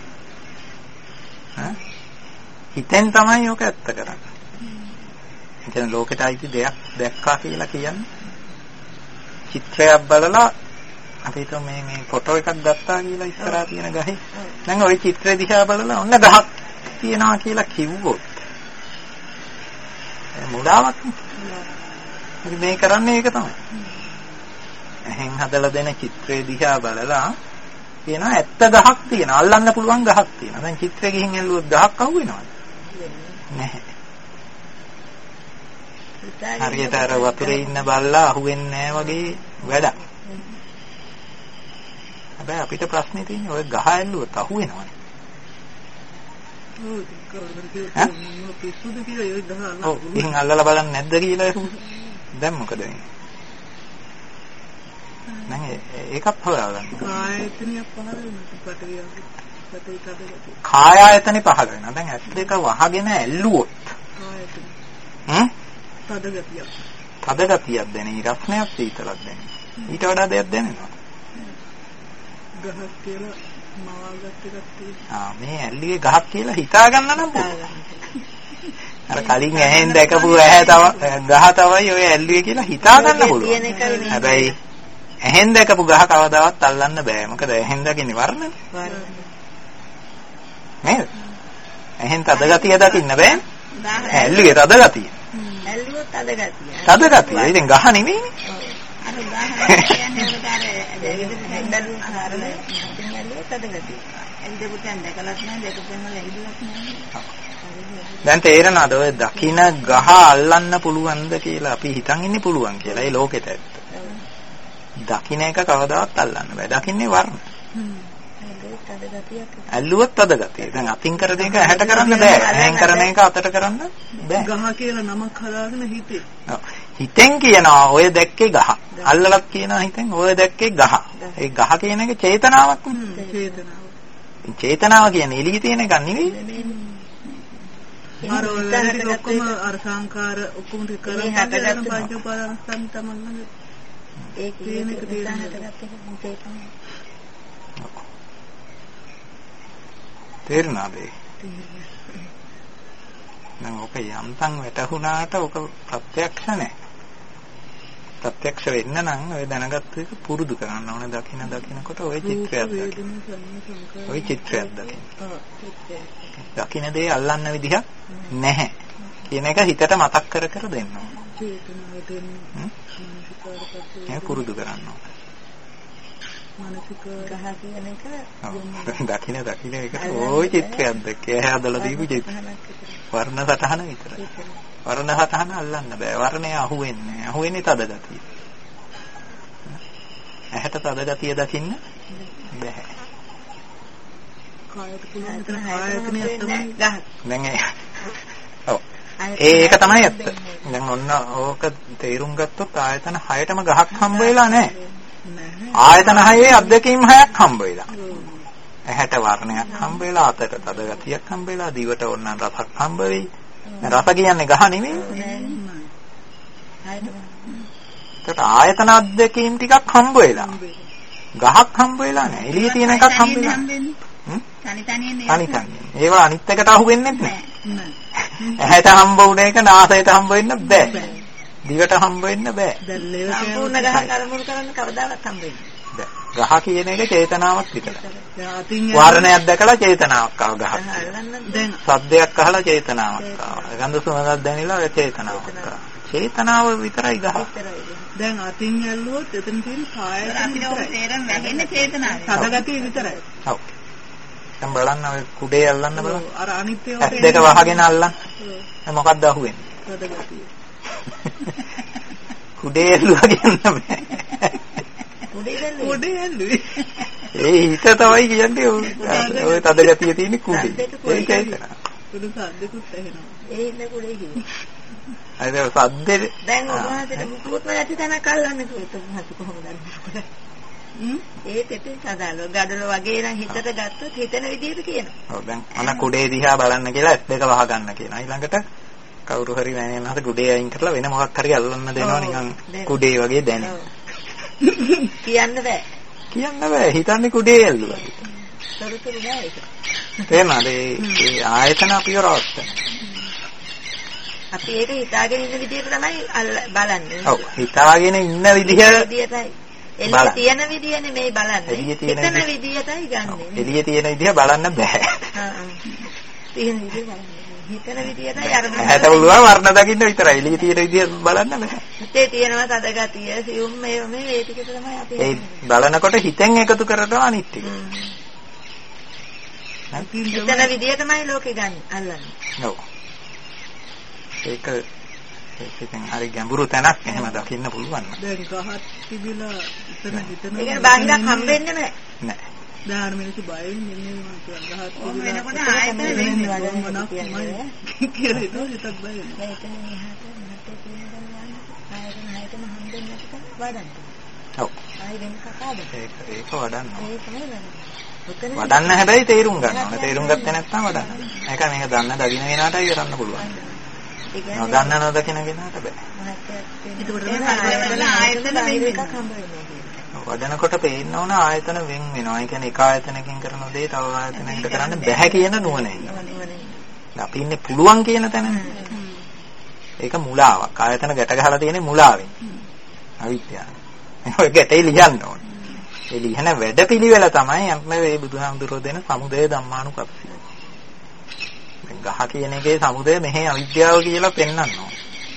හිතෙන් තමයි ඔක ඇත්ත කරන්නේ. ඒ කියන්නේ ලෝකෙට අයිති දෙයක් දැක්කා කියලා කියන්නේ චිත්‍රයක් බලලා අපිට මේ ෆොටෝ එකක් ගත්තා කියලා ඉස්සරහා තියෙන ගහේ දැන් ওই චිත්‍රය දිහා බලලා ඔන්න ගහක් තියනවා කියලා කිව්වොත් මුලාවක් නේ. මේ කරන්නේ ඒක තමයි. එහෙන් හදලා දෙන චිත්‍රය දිහා බලලා කියනවා ඇත්ත ගහක් තියෙනවා. අල්ලන්න පුළුවන් ගහක් තියෙනවා. දැන් චිත්‍රය ගිහින් ඇල්ලුවොත් ගහක් අහු වෙනවද? නැහැ. හරියට අර වතුරේ ඉන්න බල්ලා අහුවෙන්නේ නැහැ වගේ වැඩක්. හැබැයි අපිට ප්‍රශ්නේ තියෙන්නේ ඔය ගහ ඇල්ලුවොත් අහු වෙනවනේ. ඔව් ඉතින් අල්ලලා බලන්නේ නැද්ද කියලා දැන් මොකද වෙන්නේ? දැන් ඒකත් හොයාගන්න. කාය ආයතනෙ පහළ වෙනවා. දැන් ඇස් දෙක වහගෙන ඇල්ලුවොත් තද ගතියක් දැනෙන, රස්නයක් සීතලක් දැනෙන. ඊට වඩා දෙයක් දැනෙනවා. ගහක් කියලා මවාගත්ත එකක් තියෙනවා. මේ ඇල්ලුවේ ගහක් කියලා හිතා ගන්න නම් පුළුවන්. අර කලින් ඇහෙන් දැකපු ඇහැ ගහ තමයි ඔය ඇල්ලුවේ කියලා හිතා ගන්න පුළුවන්. හැබැයි ඇහෙන් දැකපු ගහ කවදාවත් අල්ලන්න බෑ. මොකද ඇහෙන් දකින්නේ වර්ණනේ. නේද? ඇහෙන් තද ගතිය දකින්න බෑ. ඇල්ලුවේ තද ගතිය. ඇල්ලුවොත් තද ගතිය. තද ගතිය. ඉතින් ගහ නෙමෙයිනේ. අර ගහ කියන්නේ තද ගතිය. එන්දෙකුට දැකලත් නැහැ, දෙකෙන්ම ලැබිලත් නැහැ. දැන් තේරෙනවද ඔය දකින්න ගහ අල්ලන්න පුළුවන්ද කියලා අපි හිතන් ඉන්නේ පුළුවන් කියලා. ඒ ලෝකෙට ඇත්ත. දකින්න එක කවදාවත් අල්ලන්න බෑ. දකින්නේ වර්ණ. ඇල්ලුවොත් තද ගතිය. දැන් අතින් කරන එක ඇහැට කරන්න බෑ. ඇහෙන් කරන එක අතට කරන්න බෑ. ගහ කියලා නමක් හදාගෙන හිතේ. හිතෙන් කියනවා ඔය දැක්කේ ගහ. අල්ලලත් කියනවා හිතෙන් ඔය දැක්කේ ගහ. ඒ ගහ කියන එක චේතනාවක් නේ. චේතනාව. චේතනාව කියන්නේ එළිය තියෙන එකක් නෙවෙයි. අර ඔක්කොම අර සංකාර ඔක්කොම කරලා පංච උපාදානස්කන්ධ තමයි. ඒක කියන එක තේරුණාද? දැන් ඔක යම්තම් වැටහුණාට ඔක ප්‍රත්‍යක්ෂ නැහැ. ප්‍රත්‍යක්ෂ වෙන්න නම් ඔය දැනගත්ත එක පුරුදු කරන්න ඕනේ. දකිනකොට ඔය චිත්‍රයක් දකින්න. ඔය චිත්‍රයක් දකින්න. දකින්න දේ අල්ලන්න විදිහක් නැහැ කියන එක හිතට මතක් කර කර දෙන්න ඕනේ. ඒක පුරුදු කරන්න ඕනේ. මානසික ගහ කියන එක දකින්න එකට ওই චිත්‍රයක් දැක්කේ හදලා දීපු චිත්‍ර. වර්ණ සටහන විතරයි. වර්ණ සටහන අල්ලන්න බෑ. වර්ණය අහුවෙන්නේ. අහුවෙන්නේ තද ගතිය. ඇහැට තද ගතිය දකින්න බෑ. කායයට පුළුවන් ආයතනයක් තමයි ගහ. දැන් ඔව්. ඒක තමයි ඇත්ත. දැන් ඔන්න ඕක තේරුම් ගත්තොත් ආයතන 6ටම ගහක් හම්බ වෙලා නැහැ. ආයතන 6 අද්දකීම් 6ක් හම්බ වෙලා. ඇහැට වර්ණයක් හම්බ වෙලා, අතට තද ගතියක් හම්බ වෙලා, දිවට ඕන රසක් හම්බ වෙයි. රස කියන්නේ ගහ නෙමෙයි. ඒකට ආයතන අද්දකීම් ටිකක් හම්බ වෙලා. ගහක් හම්බ වෙලා නැහැ. එළියේ තියෙන එකක් හම්බ වෙලා. තනි. ඒවා අනිත් එකට අහු වෙන්නේ නැහැ. ඇහැට හම්බ වුණ එක නාසයට හම්බ වෙන්න බෑ. දිවට හම්බ වෙන්න බෑ. සම්පූර්ණ ගහ කරමුණු කරන්න කවදාවත් හම්බ වෙන්නේ බෑ. ගහ කියන එක චේතනාවක් විතරයි. වර්ණයක් දැකලා චේතනාවක් ආව ගහක්. දැන් ශබ්දයක් අහලා චේතනාවක් ආවා. ගන්ධ සුවඳක් දැනෙලා චේතනාවක් ආවා. චේතනාව විතරයි ගහ. දැන් අතින් ඇල්ලුවොත් එතන තියෙන කායයට අපිට ඕක තේරෙන්න වැගෙන්නේ චේතනාව. සදගතිය විතරයි. ඔව්. දැන් බලන්න ඔය කුඩේ අල්ලන්න බලන්න. අර අනිත් ඒවා දෙක වහගෙන අල්ලන්න. මොකක්ද අහුවෙන්නේ? සදගතිය. කුඩේ ඇල්ලුවා කියන්න බෑ. කුඩේ ඇල්ලුවේ. ඒ හිත තමයි කියන්නේ ඔය තදගතිය තියෙන කුඩේ. ඒකයි. කුඩු සද්දෙකුත් ඇහෙනවා. ඒ ඉන්න කුඩේ කිව්වේ. අද සද්දේ දැන් ඔබ වහන්සේට මුකුත්ම නැති තැනක් අල්ලන්නේ කොහොමද කොහොමද අල්ලන්නේ? ඒ තෙතේ සදාලෝ ගඩොල වගේ නම් හිතට ගත්තොත් හිතන විදිහට කියනවා. ඔව් දැන් අන කුඩේ දිහා බලන්න කියලා ඇස් දෙක වහ ගන්න කියනවා. ඊළඟට කවුරු හරි මෑණියන්හත් කුඩේ අයින් කරලා වෙන මොකක් හරි අල්ලන්න දෙනවා නිකන් කුඩේ වගේ දැනෙන. කියන්න බෑ. කියන්න බෑ. හිතන්නේ කුඩේ ඇල්ලුවා. තොරතුරු නෑ ඒක. තේරෙනවද? ඒ ආයතන අපිව රවට්ටන. අපි ඒක හිතාගෙන ඉන්න විදිහට තමයි බලන්නේ. ඔව් හිතාගෙන ඉන්න විදිහටයි. එළිය තියෙන විදිය නෙමෙයි බලන්නේ. හිතන විදියටයි ගන්නෙ. එළිය තියෙන විදිය බලන්න බෑ. තියෙන විදිය බලන්න. හිතන විදියටයි අරගෙන. හැට පුළුවන් වර්ණ දකින්න විතරයි. එළිය තියෙන විදිය බලන්න බෑ. හිතේ තියෙනවා තදගතිය, සියුම් මේ ඒ ටික තමයි අපි. ඒ බලනකොට හිතෙන් එකතු කරනවා අනිත් ටික. හිතන විදිය තමයි ලෝකේ ගන්න අල්ලන්නේ. ඔව්. ඒක ඉතින් හරි ගැඹුරු තැනක් එහෙම දකින්න පුළුවන්. දැන් ගහක් තිබිලා ඉතන හිතන. ඒක බාහිරක් හම්බෙන්නේ නැහැ. නෑ. දැන් මිනිස්සු බය වෙන්නේ මම ගහක් තිබිලා වෙනකොට ආයතන වෙන්නේ මොනක් කියලා හිතක් බය වෙනවා. ඒක මෙහාට මට කියන දන්න ආයතන හයතම හම්බෙන්නේ නැතිකම වඩන්න. ඔව්. ආයි වෙන කතාවද? ඒක වඩන්න. ඒක තමයි වඩන්න. වඩන්න හැබැයි තේරුම් ගන්න ඕනේ. තේරුම් ගත්තේ නැත්නම් වඩන්න. ඒක මේක දන්න දකින්න කෙනාටයි කරන්න පුළුවන්. නොදන්න නොදකින කෙනාට බෑ. වඩනකොට පේන්න ඕන ආයතන වෙන් වෙනවා. ඒ කියන්නේ එක ආයතනකින් කරන දේ තව ආයතනයකට කරන්න බෑ කියන නුවණ එනවා. අපි ඉන්නේ පුළුවන් කියන තැන. ඒක මුලාවක්. ආයතන ගැට ගහලා තියෙන්නේ මුලාවෙන්. අවිද්‍යාව. ඔය ගැටේ ලියන්න ඕනේ. ඒ ලියන වැඩපිළිවෙල තමයි අපි මේ බුදුහාමුදුරුවෝ දෙන සමුදය ධම්මානුපස්සී. ගහ කියන එකේ සමුදය මෙහි අවිද්‍යාව කියලා පෙන්වන්න ඕන.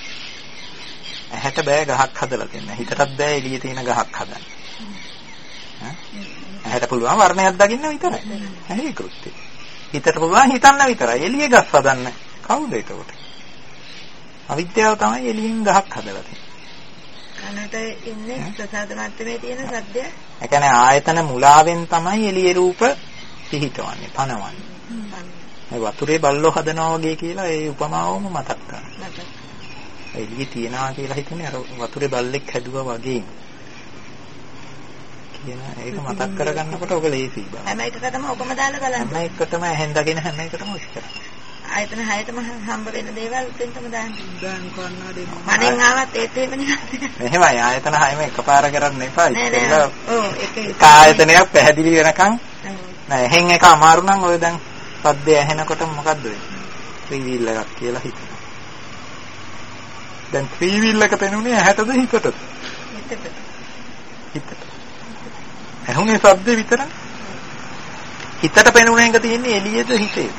ඇහැට බෑ ගහක් හදලා දෙන්න. හිතටත් බෑ එළියේ තියෙන ගහක් හදන්න. ඇහැට පුළුවන් වර්ණයක් දකින්න විතරයි. ඇහි කෘත්‍යය. හිතට පුළුවන් හිතන්න විතරයි. එළියේ ගස් හදන්න. කවුද ඒකට? අවිද්‍යාව තමයි එළියෙන් ගහක් හදලා තියෙන්නේ. කනට ඉන්නේ ප්‍රසාද මට්ටමේ තියෙන සද්දය. ඒ කියන්නේ ආයතන මුලාවෙන් තමයි එළියේ රූප පිහිටවන්නේ, පනවන්නේ. මේ වතුරේ බල්ලෝ හදනවා වගේ කියලා ඒ උපමාවම මතක් කරනවා. එළියේ තියනවා කියලා හිතන්නේ අර වතුරේ බල්ලෙක් හැදුවා වගේ. කියන ඒක මතක් කරගන්නකොට ඔක ලේසියි බා. හැම එකකටම ඔකම දාලා බලන්න. හැම එකටම ඇහෙන් දකින හැම එකටම ඔච්චර. ආයතන හයතම හම්බ වෙන දේවල් උතෙන්ටම දාන්න. දැන් කන්නාඩි මනෙන් ආවත් ඒත් එහෙමනේ. එහෙමයි ආයතන හයම එකපාර කරන්න එපා. ඉතින් ඔව් ඒක ආයතනයක් පැහැදිලි වෙනකන් නෑ එහෙන් එක අමාරු නම් ඔය දැන් සද්දය ඇහෙනකොට මොකද්ද වෙන්නේ? ත්‍රිවිල් එකක් කියලා හිතනවා. දැන් ත්‍රිවිල් එක පෙනුනේ ඇහැටද හිතටද? හිතට. ඇහුනේ සද්දේ විතරයි. හිතට පෙනුන එක තියෙන්නේ එළියේද හිතේද?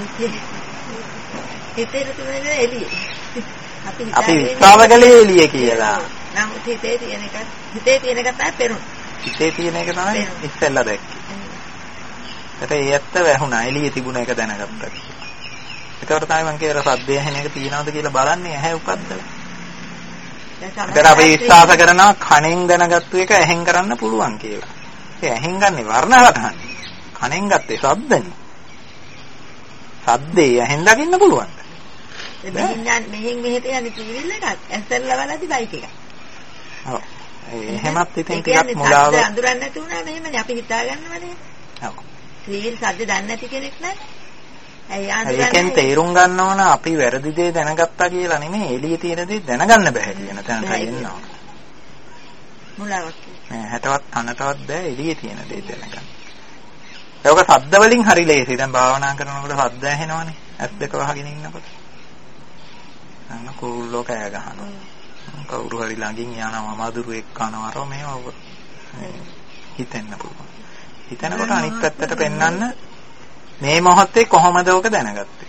හිතේ තියෙන්නේ එළියේ. අපි විස්තාරකලේ එළියේ කියලා. නමුත් හිතේ තියෙන එක තමයි පෙනුනේ. හිතේ තියෙන එක තමයි ඉස්සෙල්ලා දැක්කේ. ඒකට ඒ ඇත්ත වැහුණා එළියේ තිබුණ එක දැනගත්තා කියලා. ඒකට තමයි මම කියන සද්දය ඇහෙන එක තියනවද කියලා බලන්නේ ඇහැ උපද්දලා. දැන් අපි විශ්වාස කරනවා කණෙන් දැනගත්තු එක ඇහෙන් කරන්න පුළුවන් කියලා. ඒ ඇහෙන් ගන්නේ වර්ණ හටහන්. කණෙන් ගත්තේ ශබ්දනේ. ශබ්දේ ඇහෙන් දකින්න පුළුවන්. මෙහෙන් මෙහෙට යන්නේ ටීවිල් එකක් ඇස්සල්ලා බලද්දි බයික් එකක්. ඔව්. එහෙමත් ඉතින් ටිකක් මුලාව අඳුරන්නේ නැති වුණා මෙහෙමනේ අපි හිතා ගන්නවනේ. ඔව්. ටීවිල් සද්ද දන්නේ නැති කෙනෙක් නෑ. ඒකෙන් තේරුම් ගන්න ඕන අපි වැරදි දේ දැනගත්තා කියලා නෙමෙයි එළියේ තියෙන දේ දැනගන්න බෑ කියන තැනට එනවා. මුලාවක්. නෑ හැටවත් කනටවත් බෑ එළියේ තියෙන දේ දැනගන්න. ඒක ශබ්ද වලින් හරි ලේසි. දැන් භාවනා කරනකොට ශබ්ද ඇහෙනවනේ. ඇස් දෙක වහගෙන ඉන්නකොට. අන්න කුරුල්ලෝ කෑ ගහනවා. කවුරු හරි ළඟින් යනවා මදුරුවෙක් කනවරෝ මේව හිතෙන්න පුළුවන්. හිතනකොට අනිත් පැත්තට පෙන්වන්න මේ මොහොතේ කොහොමද ඔක දැනගත්තේ?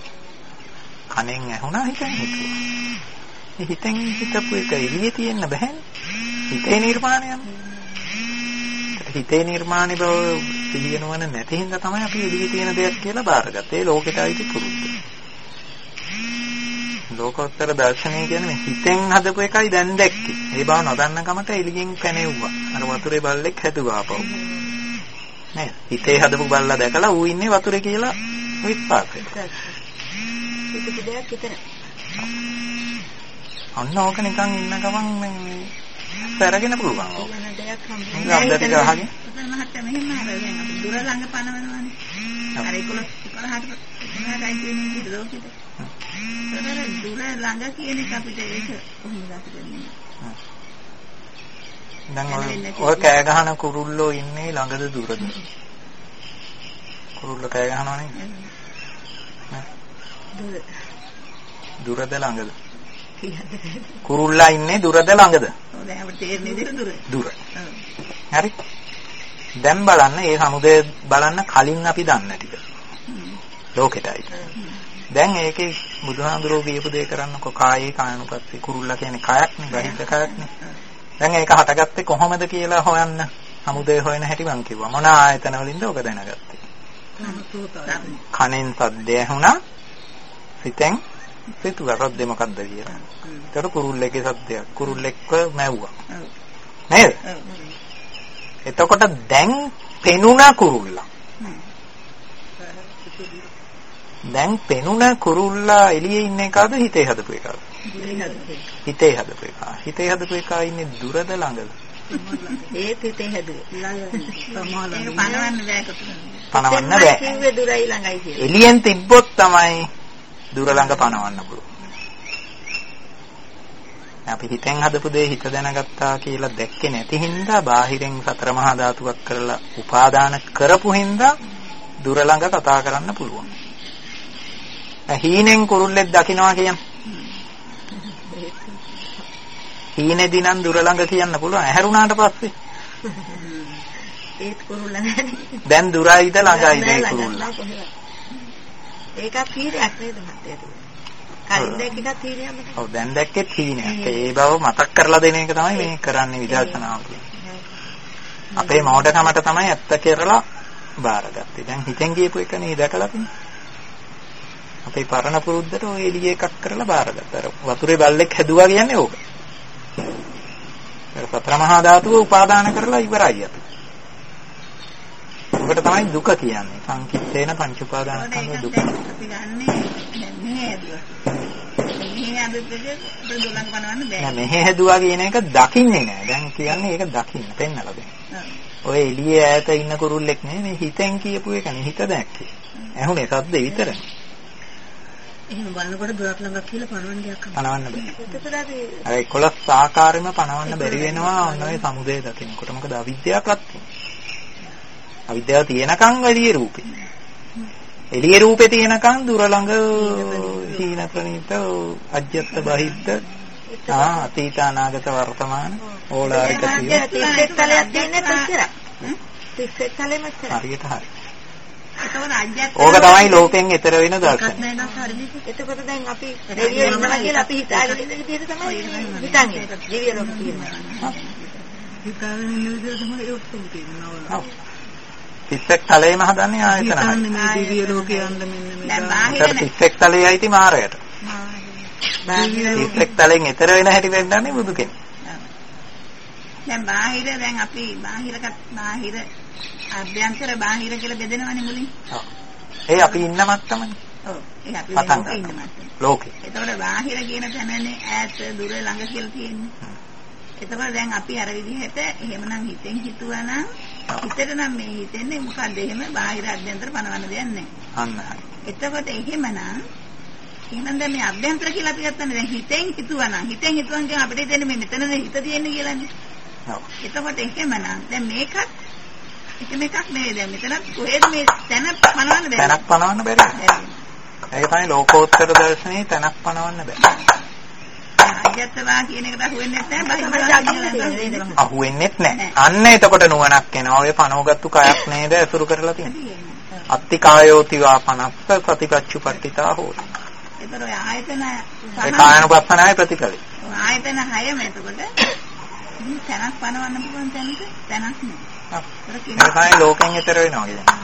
කනෙන් ඇහුණා හිතෙන් හිතුවා. මේ හිතෙන් හිතපු එක එළියේ තියෙන්න බෑනේ. හිතේ නිර්මාණය. හිතේ නිර්මාණය බව පිළිගනවන නැති හින්දා තමයි අපි එළියේ තියෙන දෙයක් කියලා බාරගත්තේ. ලෝකෙට ආйти පුරුද්ද. ලෝකෝත්තර දර්ශනය කියන්නේ හිතෙන් හදපු එකයි දැන් දැක්කේ. ඒ බව නොදන්න කමට එළියෙන් පැනෙව්වා. අර වතුරේ බල්ලෙක් හැදුවා ආපහු. නේද? හිතේ හදපු බල්ලා දැකලා ඌ ඉන්නේ වතුරේ කියලා විශ්වාසය. ඒක දෙයක් හිතන. අන්න ඕක නිකන් ඉන්න ගමන් මේ සැරගෙන පුළුවන්. ඕක. වෙන දෙයක් හම්බෙන්නේ. අපිට ගහගෙන. මහත්තයා මෙහෙම ආරගෙන අපි දුර ළඟ පනවනවානේ. අර 11ට මෙහාටයි කියන්නේ ලෝකෙට. ඒතර දුර ළඟ කියන එක අපිට ඒක කොහොමද අපිට දෙන්නේ? දැන් ඔය කෑ ගහන කුරුල්ලෝ ඉන්නේ ළඟද දුරද? කුරුල්ලෝ කෑ ගහනවා නේ. දුරද ළඟද? කුරුල්ලා ඉන්නේ දුරද ළඟද? දැන් අපිට තේරෙන්නේ දුර. දුර. හරි. දැන් බලන්න මේ සමුදය බලන්න කලින් අපි දන්න ටික. ලෝකෙටයි. දැන් ඒකේ බුදුහාඳුරෝ කියපු දේ කරන්නකො කායේ කායනුපස්සී කුරුල්ලා කියන්නේ කයක් නේ, බහිද්ද කයක් නේ. දැන් ඒක හටගත්තේ කොහොමද කියලා හොයන්න. සමුදය හොයන හැටි මම කිව්වා. මොන ආයතන වලින්ද ඔක දැනගත්තේ? කනෙන් සද්දය ඇහුණා. සිතෙන් සිතුවා සද්ද මොකද්ද කියලා. ඒතර කුරුල්ලෙක්ගේ සද්දයක්. කුරුල්ලෙක්ව මැව්වා. නේද? එතකොට දැන් පෙනුණා කුරුල්ලා. දැන් පෙනුණා කුරුල්ලා එළියේ ඉන්න එකද හිතේ හදපු එකද? හිතේ හදපු එක. හිතේ හදපු එක ඉන්නේ දුරද ළඟද? ඒත් හිතේ හැදුවේ. පනවන්න බෑ කොතනද? පනවන්න බෑ. කිව්වේ දුරයි ළඟයි කියලා. එළියෙන් තිබ්බොත් තමයි දුර ළඟ පනවන්න පුළුවන්. අපි හිතෙන් හදපු දේ හිත දැනගත්තා කියලා දැක්කේ නැති හින්දා බාහිරින් සතර මහා ධාතුවක් කරලා උපාදාන කරපු හින්දා දුර ළඟ කතා කරන්න පුළුවන්. හීනෙන් කුරුල්ලෙක් දකින්නවා කියන්නේ. හීනේදී නම් දුර ළඟ කියන්න පුළුවන්. ඇහැරුණාට පස්සේ ඒත් කුරුල්ලා නැහැ. දැන් දුරයිද ළඟයිද ඒ කුරුල්ලා? ඒකත් හීනයක් නේද මහත්තයා? කලින් දැක්ක එකත් හීනයක්ද? ඔව් දැන් දැක්කේ හීනයක්. ඒ බව මතක් කරලා දෙන එක තමයි මේ කරන්නේ විදර්ශනාව කියන්නේ. අපේ මෝඩකමට තමයි ඇත්ත කරලා බාරගත්තේ. දැන් හිතෙන් කියපු එක නේ දැකලා තියෙන්නේ. අපේ පරණ පුරුද්දට ඔය එළිය එකක් කරලා බාරගත්තා. වතුරේ බල්ලෙක් හැදුවා කියන්නේ ඕක. ඒක සතර මහා ධාතුව උපාදාන කරලා ඉවරයි අපි. ඔකට තමයි දුක කියන්නේ. සංකිට්ඨේන පංච උපාදානස්කන්ධ දුක. අපි ගන්නේ මෙහෙ හැදුවා. මෙහෙ හැදුවද දුලං පනවන්න බෑ. නෑ මෙහෙ හැදුවා කියන එක දකින්නේ නෑ. දැන් කියන්නේ ඒක දකින්න පෙන්නලා දෙන්න. ඔය එළියේ ඈත ඉන්න කුරුල්ලෙක් නේ මේ හිතෙන් කියපු එකනේ හිත දැක්කේ. ඇහුනේ සද්ද විතරයි. එහෙනම් බලනකොට දුරක් ළඟක් කියලා පනවන්න දෙයක් පනවන්න බෑ. අර 11 ආකාරෙම පනවන්න බැරි වෙනවා ඔන්න ඔය සමුදය දකිනකොට. මොකද අවිද්‍යාවක්වත් තියෙනවා. අවිද්‍යාව තියෙනකන් එළියේ රූපේ. එළියේ රූපේ තියෙනකන් දුර ළඟ හීන ප්‍රණීත අජ්‍යත්ත බහිද්ද අතීත අනාගත වර්තමාන ඕලාරික තියෙන 31 තලයක් තියෙන්නේ කොච්චර? 31 තලෙම කොච්චර? හරියට හරි. ඕක තමයි ලෝකෙන් ඈතර වෙන දර්ශනය. එතකොට දැන් අපි දෙවියෝ ඉන්නවා කියලා අපි හිතාගෙන ඉන්න විදිහට තමයි හිතන්නේ. දෙවියෝ ලෝකෙ තියෙනවා. හිතාගෙන ඉන්න විදිහට තමයි ඒ ඔක්කොම තියෙනවා. 31 තලයේම හදන්නේ ආයතන. හිතන්නේ මේ දිව්‍ය ලෝකේ යන්න මෙන්න මේ. දැන් බාහිර 31 තලයේ අයිති මාරයට. 31 තලයෙන් ඈතර වෙන හැටි වෙන්නන්නේ බුදු කෙනෙක්. දැන් බාහිර දැන් අපි බාහිර අභ්‍යන්තර බාහිර කියලා බෙදෙනවනේ මුලින්. ඔව්. ඒ අපි ඉන්න මත්තමනේ. ඔව්. ඒ අපි ඉන්න මත්තම. ලෝකේ. එතකොට බාහිර කියන තැනනේ ඈත දුර ළඟ කියලා තියෙන්නේ. එතකොට දැන් අපි අර විදිහට එහෙමනම් හිතෙන් හිතුවා නම් හිතට නම් මේ හිතෙන්නේ මොකද්ද? එහෙම බාහිර අභ්‍යන්තර පනවන්න දෙයක් නැහැ. අන්න හරි. එතකොට එහෙමනම් දැන් මේ අභ්‍යන්තර කියලා අපි ගත්තනේ දැන් හිතෙන් හිතුවා නම් හිතෙන් හිතුවන් කියන අපිට හිතෙන්නේ මේ මෙතනනේ හිත තියෙන්නේ කියලානේ. ඔව්. එතකොට එහෙමනම් දැන් මේකත් එකම එකක් නෙවෙයි දැන් මෙතන කොහෙද මේ තැන පනවන්න බැහැ. තැනක් පනවන්න බැහැ. ඒක තමයි ලෝකෝත්තර දර්ශනේ තැනක් පනවන්න බැහැ. අජත්තවා කියන එකට අහුවෙන්නේ නැහැ. අහුවෙන්නේ නැහැ. අන්න එතකොට නුවණක් එනවා. ඔය පනවගත්තු කයක් නේද අසුරු කරලා තියෙන්නේ. අත්ති කායෝති වා පනස්ස සතිපච්චුපට්ඨිතා හෝති. ඒතර ඔය ආයතන ඒ කායනුපස්සනාවේ ප්‍රතිඵලයි. ආයතන 6ම එතකොට තැනක් පනවන්න පුළුවන් තැනක තැනක් නෑ. ඒක තමයි ලෝකෙන් ඈතර වෙනවා කියන්නේ.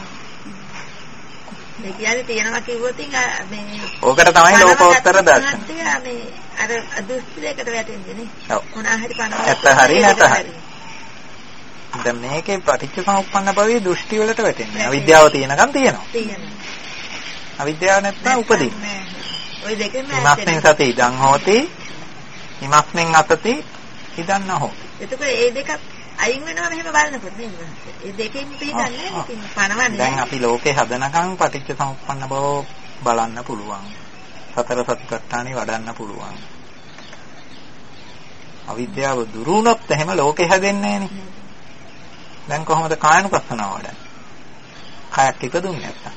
මේ කියන්නේ තියනවා කිව්වොත් මේ ඕකට තමයි ලෝකෝත්තර දර්ශන. මේ අර දෘෂ්ටියකට වැටෙන්නේ නේ. ඔව්. මොනවා හරි පනවන්න. ඇත්ත හරි නැත හරි. දැන් මේකේ පටිච්චසමුප්පන්න භවයේ දෘෂ්ටි වලට වැටෙන්නේ. අවිද්‍යාව තියෙනකන් තියෙනවා. තියෙනවා. අවිද්‍යාව නැත්නම් උපදින්නේ. ওই දෙකම ඉමස්මින් සති ඉදං හෝති ඉමස්මින් අතති ඉදං නොහෝති. එතකොට මේ දෙකත් අයින් වෙනවා මෙහෙම බලනකොට නේද? මේ දෙකෙන් පිටන්නේ ඉතින් පනවන්නේ. දැන් අපි ලෝකේ හදනකම් පටිච්චසමුප්පන්න බව බලන්න පුළුවන්. සතර සතිපට්ඨානෙ වඩන්න පුළුවන්. අවිද්‍යාව දුරු වුණොත් එහෙම ලෝකේ හැදෙන්නේ නැහැ නේ. දැන් කොහොමද කායනුපස්සනාව වඩන්නේ? කයක් ඉපදුන්නේ නැත්තම්.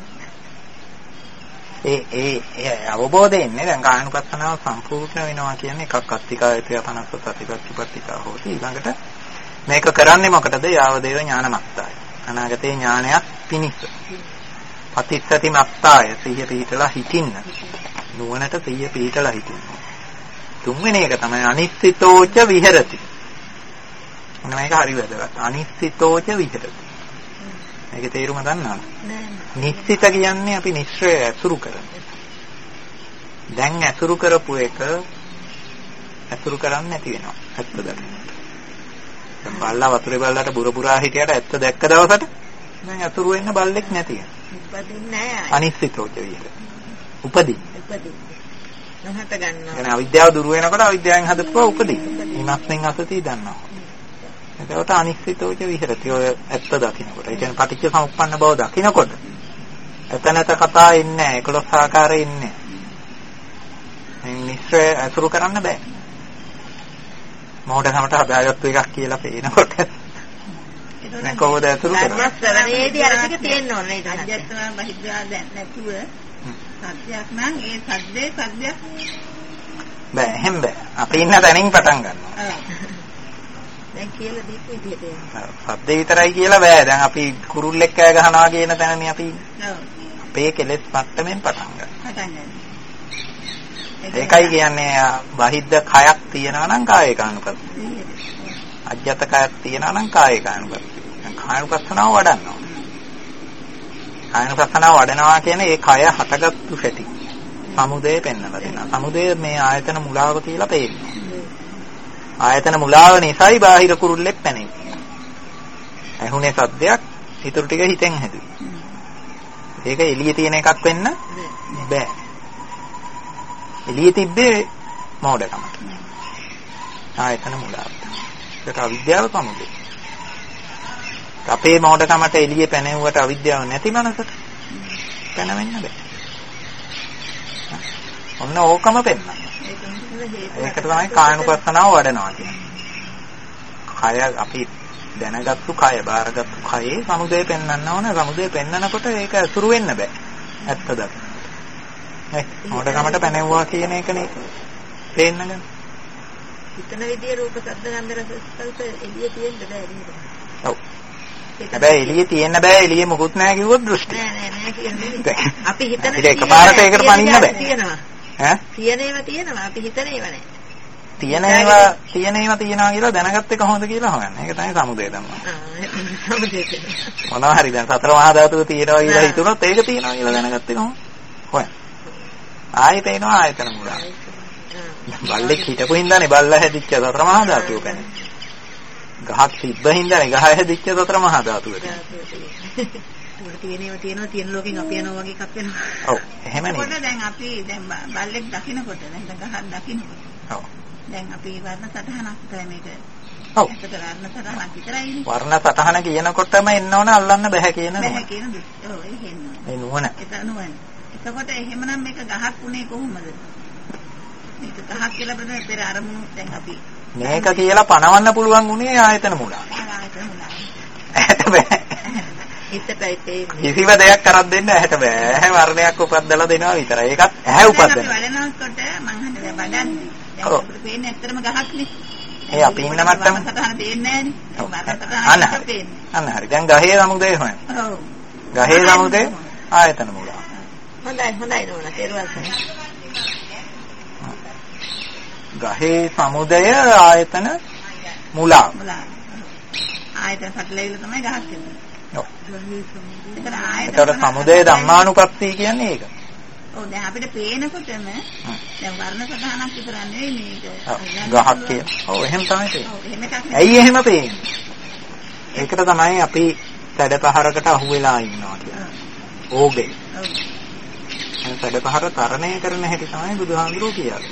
ඒ අවබෝධය ඉන්නේ දැන් කායනුපස්සනාව සම්පූර්ණ වෙනවා කියන්නේ එකක් අත්තිකායතය පනස්ස සතිපත්තිපත්තිකා හොති ඊළඟට මේක කරන්නේ මොකටද? යාවදේව ඥානමත්තාය. අනාගතේ ඥානයක් පිණිස. පතිස්සති මත්තාය සිහිය පිහිටලා හිටින්න. නුවණට සිහිය පිහිටලා හිටින්න. තුන්වෙනි එක තමයි අනිස්සිතෝච විහෙරති. මොන මේක හරි වැදගත්. අනිස්සිතෝච විහෙරති. මේකේ තේරුම දන්නවද? නිස්සිත කියන්නේ අපි නිශ්චය ඇසුරු කරන. දැන් ඇසුරු කරපු එක ඇසුරු කරන්නේ නැති වෙනවා. ඇත්ත දකින්න. දැන් බල්ලා වතුරේ බල්ලාට බුර පුරා හිටියට ඇත්ත දැක්ක දවසට දැන් ඇසුරු වෙන්න බල්ලෙක් නැති වෙනවා. උපදින්නේ නැහැ. අනිස්සිතෝච විහෙරති. උපදින්න. නොහත ගන්නවා. يعني අවිද්‍යාව දුර වෙනකොට අවිද්‍යාවෙන් හදපුවා උපදින්න. ඉමස්මින් අසති දන්නවා. එතකොට අනිශ්චිතෝච විහෙරති ඔය ඇත්ත දකින්නකොට. ඒ කියන්නේ පටිච්ච සමුප්පන්න බව දකින්නකොට එතනත කතා ඉන්නේ 11 ආකාරයේ ඉන්නේ. මේ නිශ්චය අසුරු කරන්න බෑ. මොහොතකට හදාගත්තු එකක් කියලා පේනකොට ඒක කොහොමද අසුරු කරන්නේ? ධර්මස්වරණයේදී අර ටික තියෙන්න ඕනේ නේද? අධ්‍යාත්ම බහිද්දා දැන් නැතුව සත්‍යයක් නම් ඒ සද්දේ සද්දයක් බෑ එහෙම බෑ. අපි ඉන්න තැනින් පටන් ගන්නවා. දැන් කියලා දීපු විදිහට සද්දේ විතරයි කියලා බෑ. දැන් අපි කුරුල්ලෙක් කෑ ගහනවා කියන තැනනේ අපි. ඔව්. අපේ කෙලෙස් මට්ටමින් පටන් ගන්නවා. ඒකයි කියන්නේ බහිද්ද කයක් තියනවා නම් කායකානුපස්සී. අජ්ජත කයක් තියනවා නම් කායකානුපස්සී. දැන් කායනුපස්සනාව වඩනවා. කායනුපස්සනාව වඩනවා කියන්නේ ඒ කය හටගත්තු හැටි. සමුදය පෙන්වලා දෙනවා. සමුදය මේ ආයතන මුලාව කියලා පේනවා. ආයතන මුලාව නිසායි බාහිර කුරුල්ලෙක් පැනෙන්නේ. ඇහුනේ සද්දයක් ඊටු ටික හිතෙන් හැදුවේ. ඒක එළියේ තියෙන එකක් වෙන්න බෑ. එළියේ තිබ්බේ මෝඩකමට. ආයතන මුලාව. ඒක අවිද්‍යාව සමුදය. අපේ මෝඩකමට එළියේ පැනෙව්වට අවිද්‍යාව නැති මනසට පැනවෙන්න බෑ. ඔන්න ඕකම පෙන්නනවා. ඒකට තමයි කායනුපස්සනාව වඩනවා කියන්නේ. කය අපි දැනගත්තු කය, බාරගත්තු කයේ සමුදය පෙන්වන්න ඕන. සමුදය පෙන්නනකොට ඒක අසුරු වෙන්න බෑ. ඇත්ත දකින්න. මොඩකමට පැනෙවුවා කියන එකනේ පේන්නගන්නේ. හිතන විදිය රූප ශබ්ද ගන්ධ රස ස්පර්ශ එළියේ තියෙන්න බෑ නේද? ඔව්. හැබැයි එළියේ තියෙන්න බෑ. එළියේ මොකුත් නැහැ කිව්වොත් දෘෂ්ටි. නෑ කියන්නේ. අපි හිතන විදිය එකපාරට ඒකට පනින්න බෑ. ඈ? තියෙනේවා තියෙනවා. අපි හිතනේවා නෑ. තියෙනේවා තියනවා කියලා දැනගත්තේ කොහොමද කියලා හොයන්න. ඒක තමයි සමුදය ධම්ම. සමුදය. මොනවා හරි දැන් සතර මහා ධාතුව තියෙනවා කියලා හිතුනොත් ඒක තියෙනවා කියලා දැනගත්තේ කොහොමද? හොයන්න. ආයෙත් එනවා ආයතන මුලා. බල්ලෙක් හිටපු හින්දානේ බල්ලා හැදිච්ච සතර මහා ධාතුව කන්නේ. ගහක් තිබ්බ හින්දානේ ගහ හැදිච්ච සතර මහා ධාතුව කන්නේ. තියෙන ලෝකෙන් අපි යනවා වගේ එකක් වෙනවා. ඔව් එහෙමනේ. ඒකට දැන් අපි දැන් බල්ලෙක් දකින්නකොට දැන් ගහක් දකින්නකොට. ඔව්. දැන් අපි වර්ණ සටහනක් තමයි මේක. ඔව්. ඒකට වර්ණ සටහනක් විතරයිනේ. වර්ණ සටහන කියනකොටම එන්න ඕන අල්ලන්න බෑ කියන නුවණ. බෑ කියන දේ. ඔව් ඒක එන්න. ඒ නුවණ. ඒක නුවණ. එතකොට එහෙමනම් මේක ගහක් උනේ කොහොමද? මේක ගහක් කියලා බලන පෙර අරමුණු දැන් අපි මේක කියලා පණවන්න පුළුවන් උනේ ආයතන මුලා. ආයතන මුලා. ඇහැට බෑ. හිතටයි තේරෙන්නේ. කිසිම දෙයක් කරක් දෙන්න ඇහැට බෑ. ඇහැ වර්ණයක් උපද්දලා දෙනවා විතරයි. ඒකත් ඇහැ උපද්දන. අපි වඩනකොට මං හන්නේ බඩන්නේ. දැන් අපිට පේන්නේ ඇත්තටම ගහක්නේ. ඒ අපි ඉන්න මට්ටම සතහන පේන්නේ නෑනේ. අන්න හරි. දැන් ගහේ සමුදය හොයන්න. ඔව්. ගහේ සමුදය ආයතන මුලා. හොඳයි නෝනා තේරුවන්. ගහේ සමුදය ආයතන මුලාව. ආයතන සැකලෙවිල තමයි ගහක් වෙන්නේ. ඔව්. ඒතර සමුදය ධම්මානුපස්සී කියන්නේ ඒක. ඔව් දැන් අපිට පේනකොටම දැන් වර්ණ සටහනක් විතර නෙවෙයි මේක. ගහක් කියන. ඔව් එහෙම තමයි ඔව් එහෙම එකක් නෙවෙයි. ඇයි එහෙම පේන්නේ? ඒකට තමයි අපි සැඩපහරකට අහු වෙලා ඉන්නවා කියන්නේ. ඕගේ. ඔව්. සැඩපහර තරණය කරන හැටි තමයි බුදුහාමුදුරුවෝ කියන්නේ.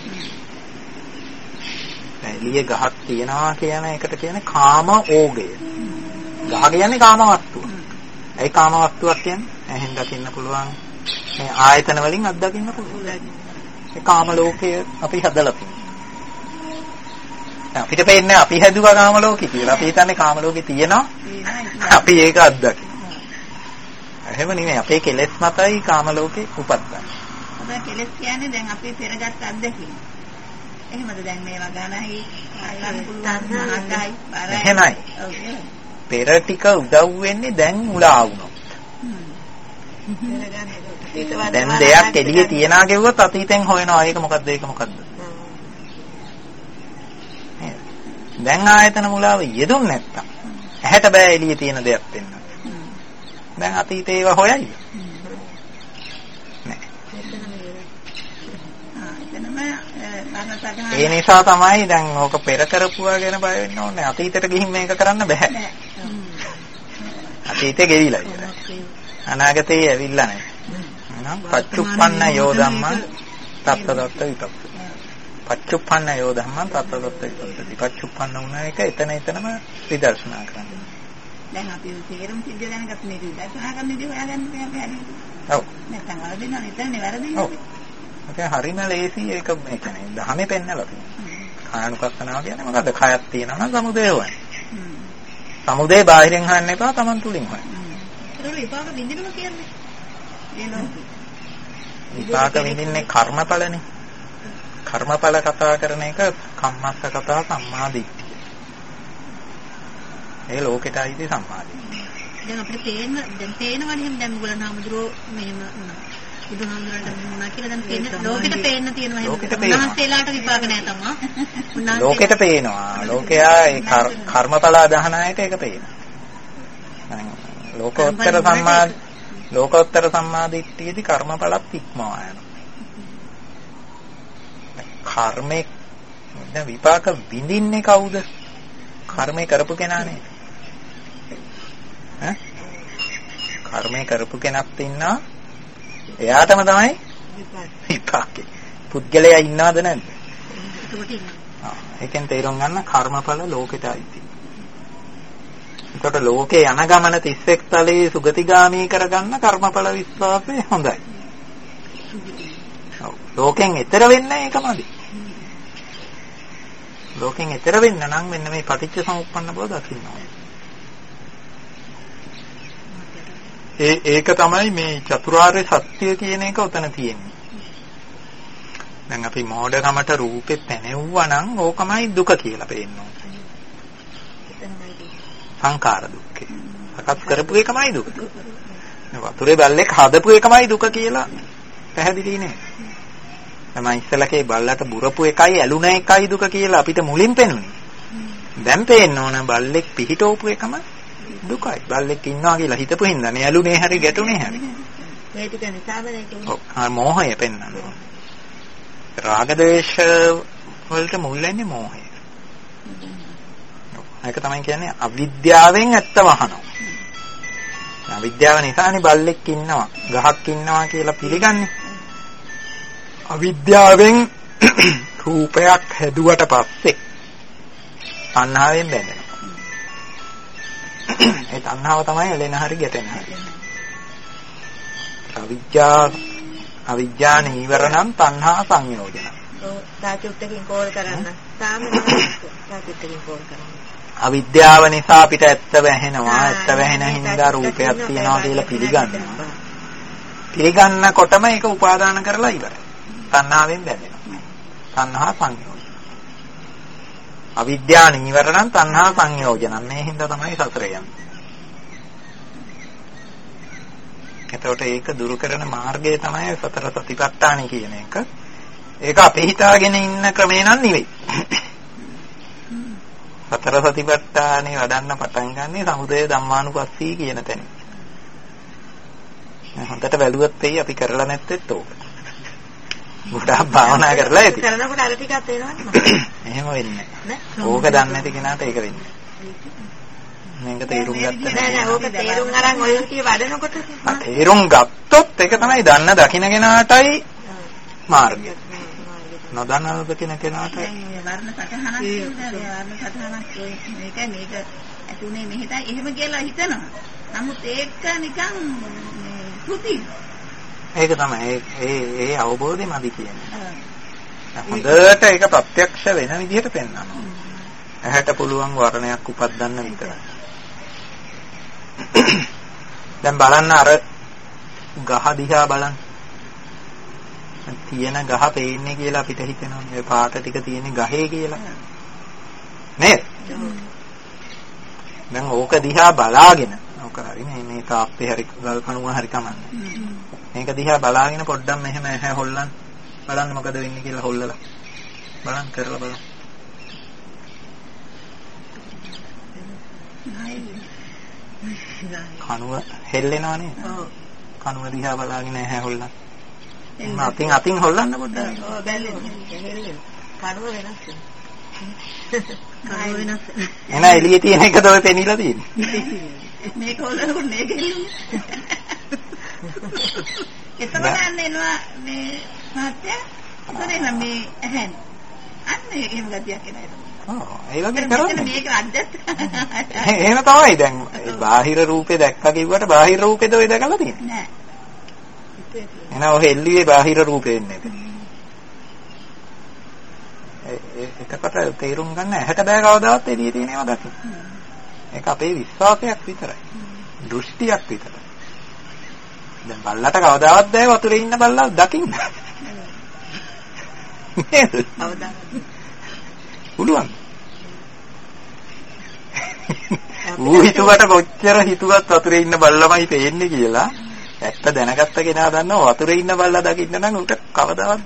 එළියේ ගහක් තියනවා කියන එකට කියන්නේ කාම ඕගය. ගහ කියන්නේ කාම වස්තුව. ඒ කාම වස්තුවක් කියන්නේ ඇහෙන් දකින්න පුළුවන්. මේ ආයතන වලින් අත්දකින්න පුළුවන්. ඒ කාම ලෝකය අපි හදලා තියෙනවා. අපිට පේන්නේ අපි හැදුවා කාම ලෝකේ කියලා. අපි හිතන්නේ කාම ලෝකේ තියෙනවා. අපි ඒක අත්දකිනවා. එහෙම නෙමෙයි. අපේ කෙලෙස් මතයි කාම ලෝකේ උපදින්නේ. ඔබ කෙලෙස් කියන්නේ දැන් අපි පෙරගත් අත්දැකීම. එහෙමද දැන් මේවා ගණයි අල්ලන්න පුළුවන් මහඟයි බරයි. එහෙමයි. පෙර ටික උදව් වෙන්නේ දැන් මුලා වුණොත්. දැන් දෙයක් එළියේ තියනා ගෙවුවොත් අතීතෙන් හොයනවා ඒක මොකද්ද ඒක මොකද්ද. දැන් ආයතන මුලාව යෙදුන් නැත්තම් ඇහැට බෑ එළියේ තියෙන දෙයක් වෙන්න. දැන් අතීතේ ඒවා හොයයි. ඒ නිසා තමයි දැන් ඕක පෙර කරපුවා ගැන බය වෙන්න ඕනේ. අතීතයට ගිහින් මේක කරන්න බෑ. අතීතේ ගෙවිලා ඉවරයි. අනාගතේ ඇවිල්ලා නැහැ. එහෙනම් පච්චුප්පන්න යෝ ධම්මං තත්තදත්ත විපස්සති. පච්චුප්පන්න යෝ ධම්මං තත්තදත්ත විපස්සති. පච්චුප්පන්න වුණා එක එතනම විදර්ශනා කරන්න. දැන් අපි තේරුම් සිද්ධ දැනගත් මේක විදර්ශනා කරන්න ඉතින් හොයාගන්න අපි හරි. ඔව්. නැත්නම් වරදිනවා නිතරනේ වැරදින්නේ. ඔව්. ඒක හරිම ලේසි ඒක මේ කියන්නේ දහමේ පෙන්නලා තියෙනවා. කායනුපස්සනාව කියන්නේ මොකද්ද? කයක් තියෙනවා නම් සමුදය හොයන්න. සමුදය බාහිරින් හොයන්න එපා, Taman තුලින් හොයන්න. ඒක විපාක විඳිනවා කියන්නේ. විපාක විඳින්නේ කර්මඵලනේ. කර්මඵල කතා කරන එක කම්මස්ස කතා සම්මාදිට්ඨිය. ඒ ලෝකෙට අයිති සම්මාදිට්ඨිය. දැන් අපිට පේනවනේ දැන් මුගලනාමඳුරෝ මෙහෙම බුදුහාමුදුරන්ට මොනවා කියලා දැන් පේන ලෝකෙට පේන්න තියෙනවා එහෙම. උන්වහන්සේලාට විපාක නැහැ තමා. ලෝකෙට පේනවා. ලෝකයා ඒ කර්මඵල අදහනායට ඒක පේනවා. ලෝකෝත්තර සම්මාදිට්ඨියදී කර්මඵලත් ඉක්මවා යනවා. කර්මේ දැන් විපාක විඳින්නේ කවුද? කර්මේ කරපු කෙනානේ. ඈ? කර්මේ කරපු කෙනෙක් ඉන්නා එයාටම තමයි විපාකේ. පුද්ගලයා ඉන්නවද නැද්ද? ඒකෙන් තේරුම් ගන්න කර්මඵල ලෝකෙට අයිති. ඒකට ලෝකේ යන ගමන 31 තලයේ සුගතිගාමී කරගන්න කර්මඵල විශ්වාසය හොඳයි. ඔව්. ලෝකෙන් එතර වෙන්න ඒකමදි. ලෝකෙන් එතර වෙන්න නම් මෙන්න මේ පටිච්ච සමුප්පන්න බව දකින්න ඕනේ. ඒක තමයි මේ චතුරාර්ය සත්‍ය කියන එක උතන තියෙන්නේ. දැන් අපි මෝඩකමට රූපේ පැනෙවුවා නම් ඕකමයි දුක කියලා පේන්නේ. සංඛාර දුක්ඛේ. සකස් කරපු එකමයි දුක. වතුරේ බල්ලෙක් හදපු එකමයි දුක කියලා පැහැදිලි නේ. තමයි ඉස්සලකේ බල්ලට බුරපු එකයි ඇලුන එකයි දුක කියලා අපිට මුලින් පෙනුනේ. දැන් පේන්න ඕන බල්ලෙක් පිහිටවපු එකම දුකයි. බල්ලෙක් ඉන්නවා කියලා හිතපු හින්දා නේ ඇලුනේ හැරි ගැටුනේ හැරි. මේ ටික නිසාමනේ කියන්නේ. ඔව්. මෝහය පෙන්වනවා. රාග දේශ වලට මුල් වෙන්නේ මෝහය. ඒක තමයි කියන්නේ අවිද්‍යාවෙන් ඇත්ත වහනවා. අවිද්‍යාව නිසානේ බල්ලෙක් ඉන්නවා, ගහක් ඉන්නවා කියලා පිළිගන්නේ. අවිද්‍යාවෙන් රූපයක් හැදුවට පස්සේ තණ්හාවෙන් බැඳෙනවා. ඒ තණ්හාව තමයි එලෙන හරි ගැටෙන හරි. අවිජ්ජා නීවරණං තණ්හා සංයෝජන. තාචුත්තකින් කෝල් කරන්න. තාචුත්තකින් කෝල් කරන්න. අවිද්‍යාව නිසා අපිට ඇත්ත වැහෙනවා. ඇත්ත වැහෙන හින්දා රූපයක් තියනවා කියලා පිළිගන්නවා. පිළිගන්නකොටම ඒක උපාදාන කරලා ඉවරයි. තණ්හාවෙන් බැඳෙනවා. තණ්හා සංයෝජන. අවිද්‍යා නීවරණං තණ්හා සංයෝජන. මේ හින්දා තමයි සතර යන්නේ. එතකොට ඒක දුරු කරන මාර්ගය තමයි සතර සතිපට්ඨාන කියන එක. ඒක අපි හිතාගෙන ඉන්න ක්‍රමේ නන් නෙවෙයි. සතර සතිපට්ඨානේ වඩන්න පටන් ගන්නේ සමුදය ධම්මානුපස්සී කියන තැන. හොඳට බැලුවොත් එයි අපි කරලා නැත්තේත් ඕක. ගොඩාක් භාවනා කරලා ඇති. කරනකොට අර ටිකක් තේරෙනවද? එහෙම වෙන්නේ නැහැ. ඕක දන්නේ නැති කෙනාට ඒක වෙන්නේ. මේක තේරුම් ගත්තා නෑ ඕක තේරුම් අරන් ඔය විදිය වඩනකොට තේරුම් ගත්තොත් ඒක තමයි දන්න දකින්න කෙනාටයි මාර්ගය. නොදන්න දකින්න කෙනාටයි වර්ණ සටහනක් තියෙනවා. වර්ණ සටහනක් මේක ඇතුනේ මෙහෙටයි එහෙම කියලා හිතනවා. නමුත් ඒක නිකන් කෘති. ඒක තමයි ඒ අවබෝධය මදි කියන්නේ. හොඳට ඒක ප්‍රත්‍යක්ෂ වෙන විදිහට පෙන්වනවා. ඇහැට පුළුවන් වර්ණයක් උපදින්න විතරයි. දැන් බලන්න අර ගහ දිහා බලන්න. තියෙන ගහ පේන්නේ කියලා අපිට හිතෙනවා. මේ පාට ටික තියෙන ගහේ කියලා. නේද? දැන් ඕක දිහා බලාගෙන ඕක හරි මේ තාප්පේ හරි ගල් කණුව හරි කමන්නේ. මේක දිහා බලාගෙන පොඩ්ඩක් මෙහෙම ඇහැ හොල්ලන්න. බලන්න මොකද වෙන්නේ කියලා හොල්ලලා. බලන්න කරලා බලන්න. කණුව හෙල්ලෙනවනේ. ඔව්. කණුව දිහා බලාගෙන ඇහැ හොල්ලන්න. අතින් හොල්ලන්න පොඩ්ඩක්. ඔව් බැලුවා. හෙල්ලෙන. කණුව වෙනස් වෙනවා. කණුව වෙනස්. එන එළියේ තියෙන එකද ඔය පෙනිලා තියෙන්නේ. මේක හොල්ලනකොට මේක හෙල්ලුනේ. එතකොට එනවා මේ මහත්ය. එතන මේ ඇහෙන්. අන්න එහෙම ගතියක් එනවා. ඒ වගේ කරන්නේ. මේක අඩ්ජස්ට් එහෙම තමයි දැන් බාහිර රූපේ දැක්කා කිව්වට බාහිර රූපේද ඔය දැකලා තියෙන්නේ නෑ. එහෙනම් ඔය එල්ලුවේ බාහිර රූපේ එන්නේ නැති. ඒකට තේරුම් ගන්න ඇහැට බෑ කවදාවත් එළියේ තියෙන ඒවා දකින්න. ඒක අපේ විශ්වාසයක් විතරයි. දෘෂ්ටියක් විතරයි. දැන් බල්ලට කවදාවත් බෑ වතුරේ ඉන්න බල්ලා දකින්න. නේද? පුළුවන්. ඌ හිතුවට කොච්චර හිතුවත් වතුරේ ඉන්න බල්ලමයි පේන්නේ කියලා ඇත්ත දැනගත්ත කෙනා දන්නවා වතුරේ ඉන්න බල්ලා දකින්න නම් උට කවදාවත්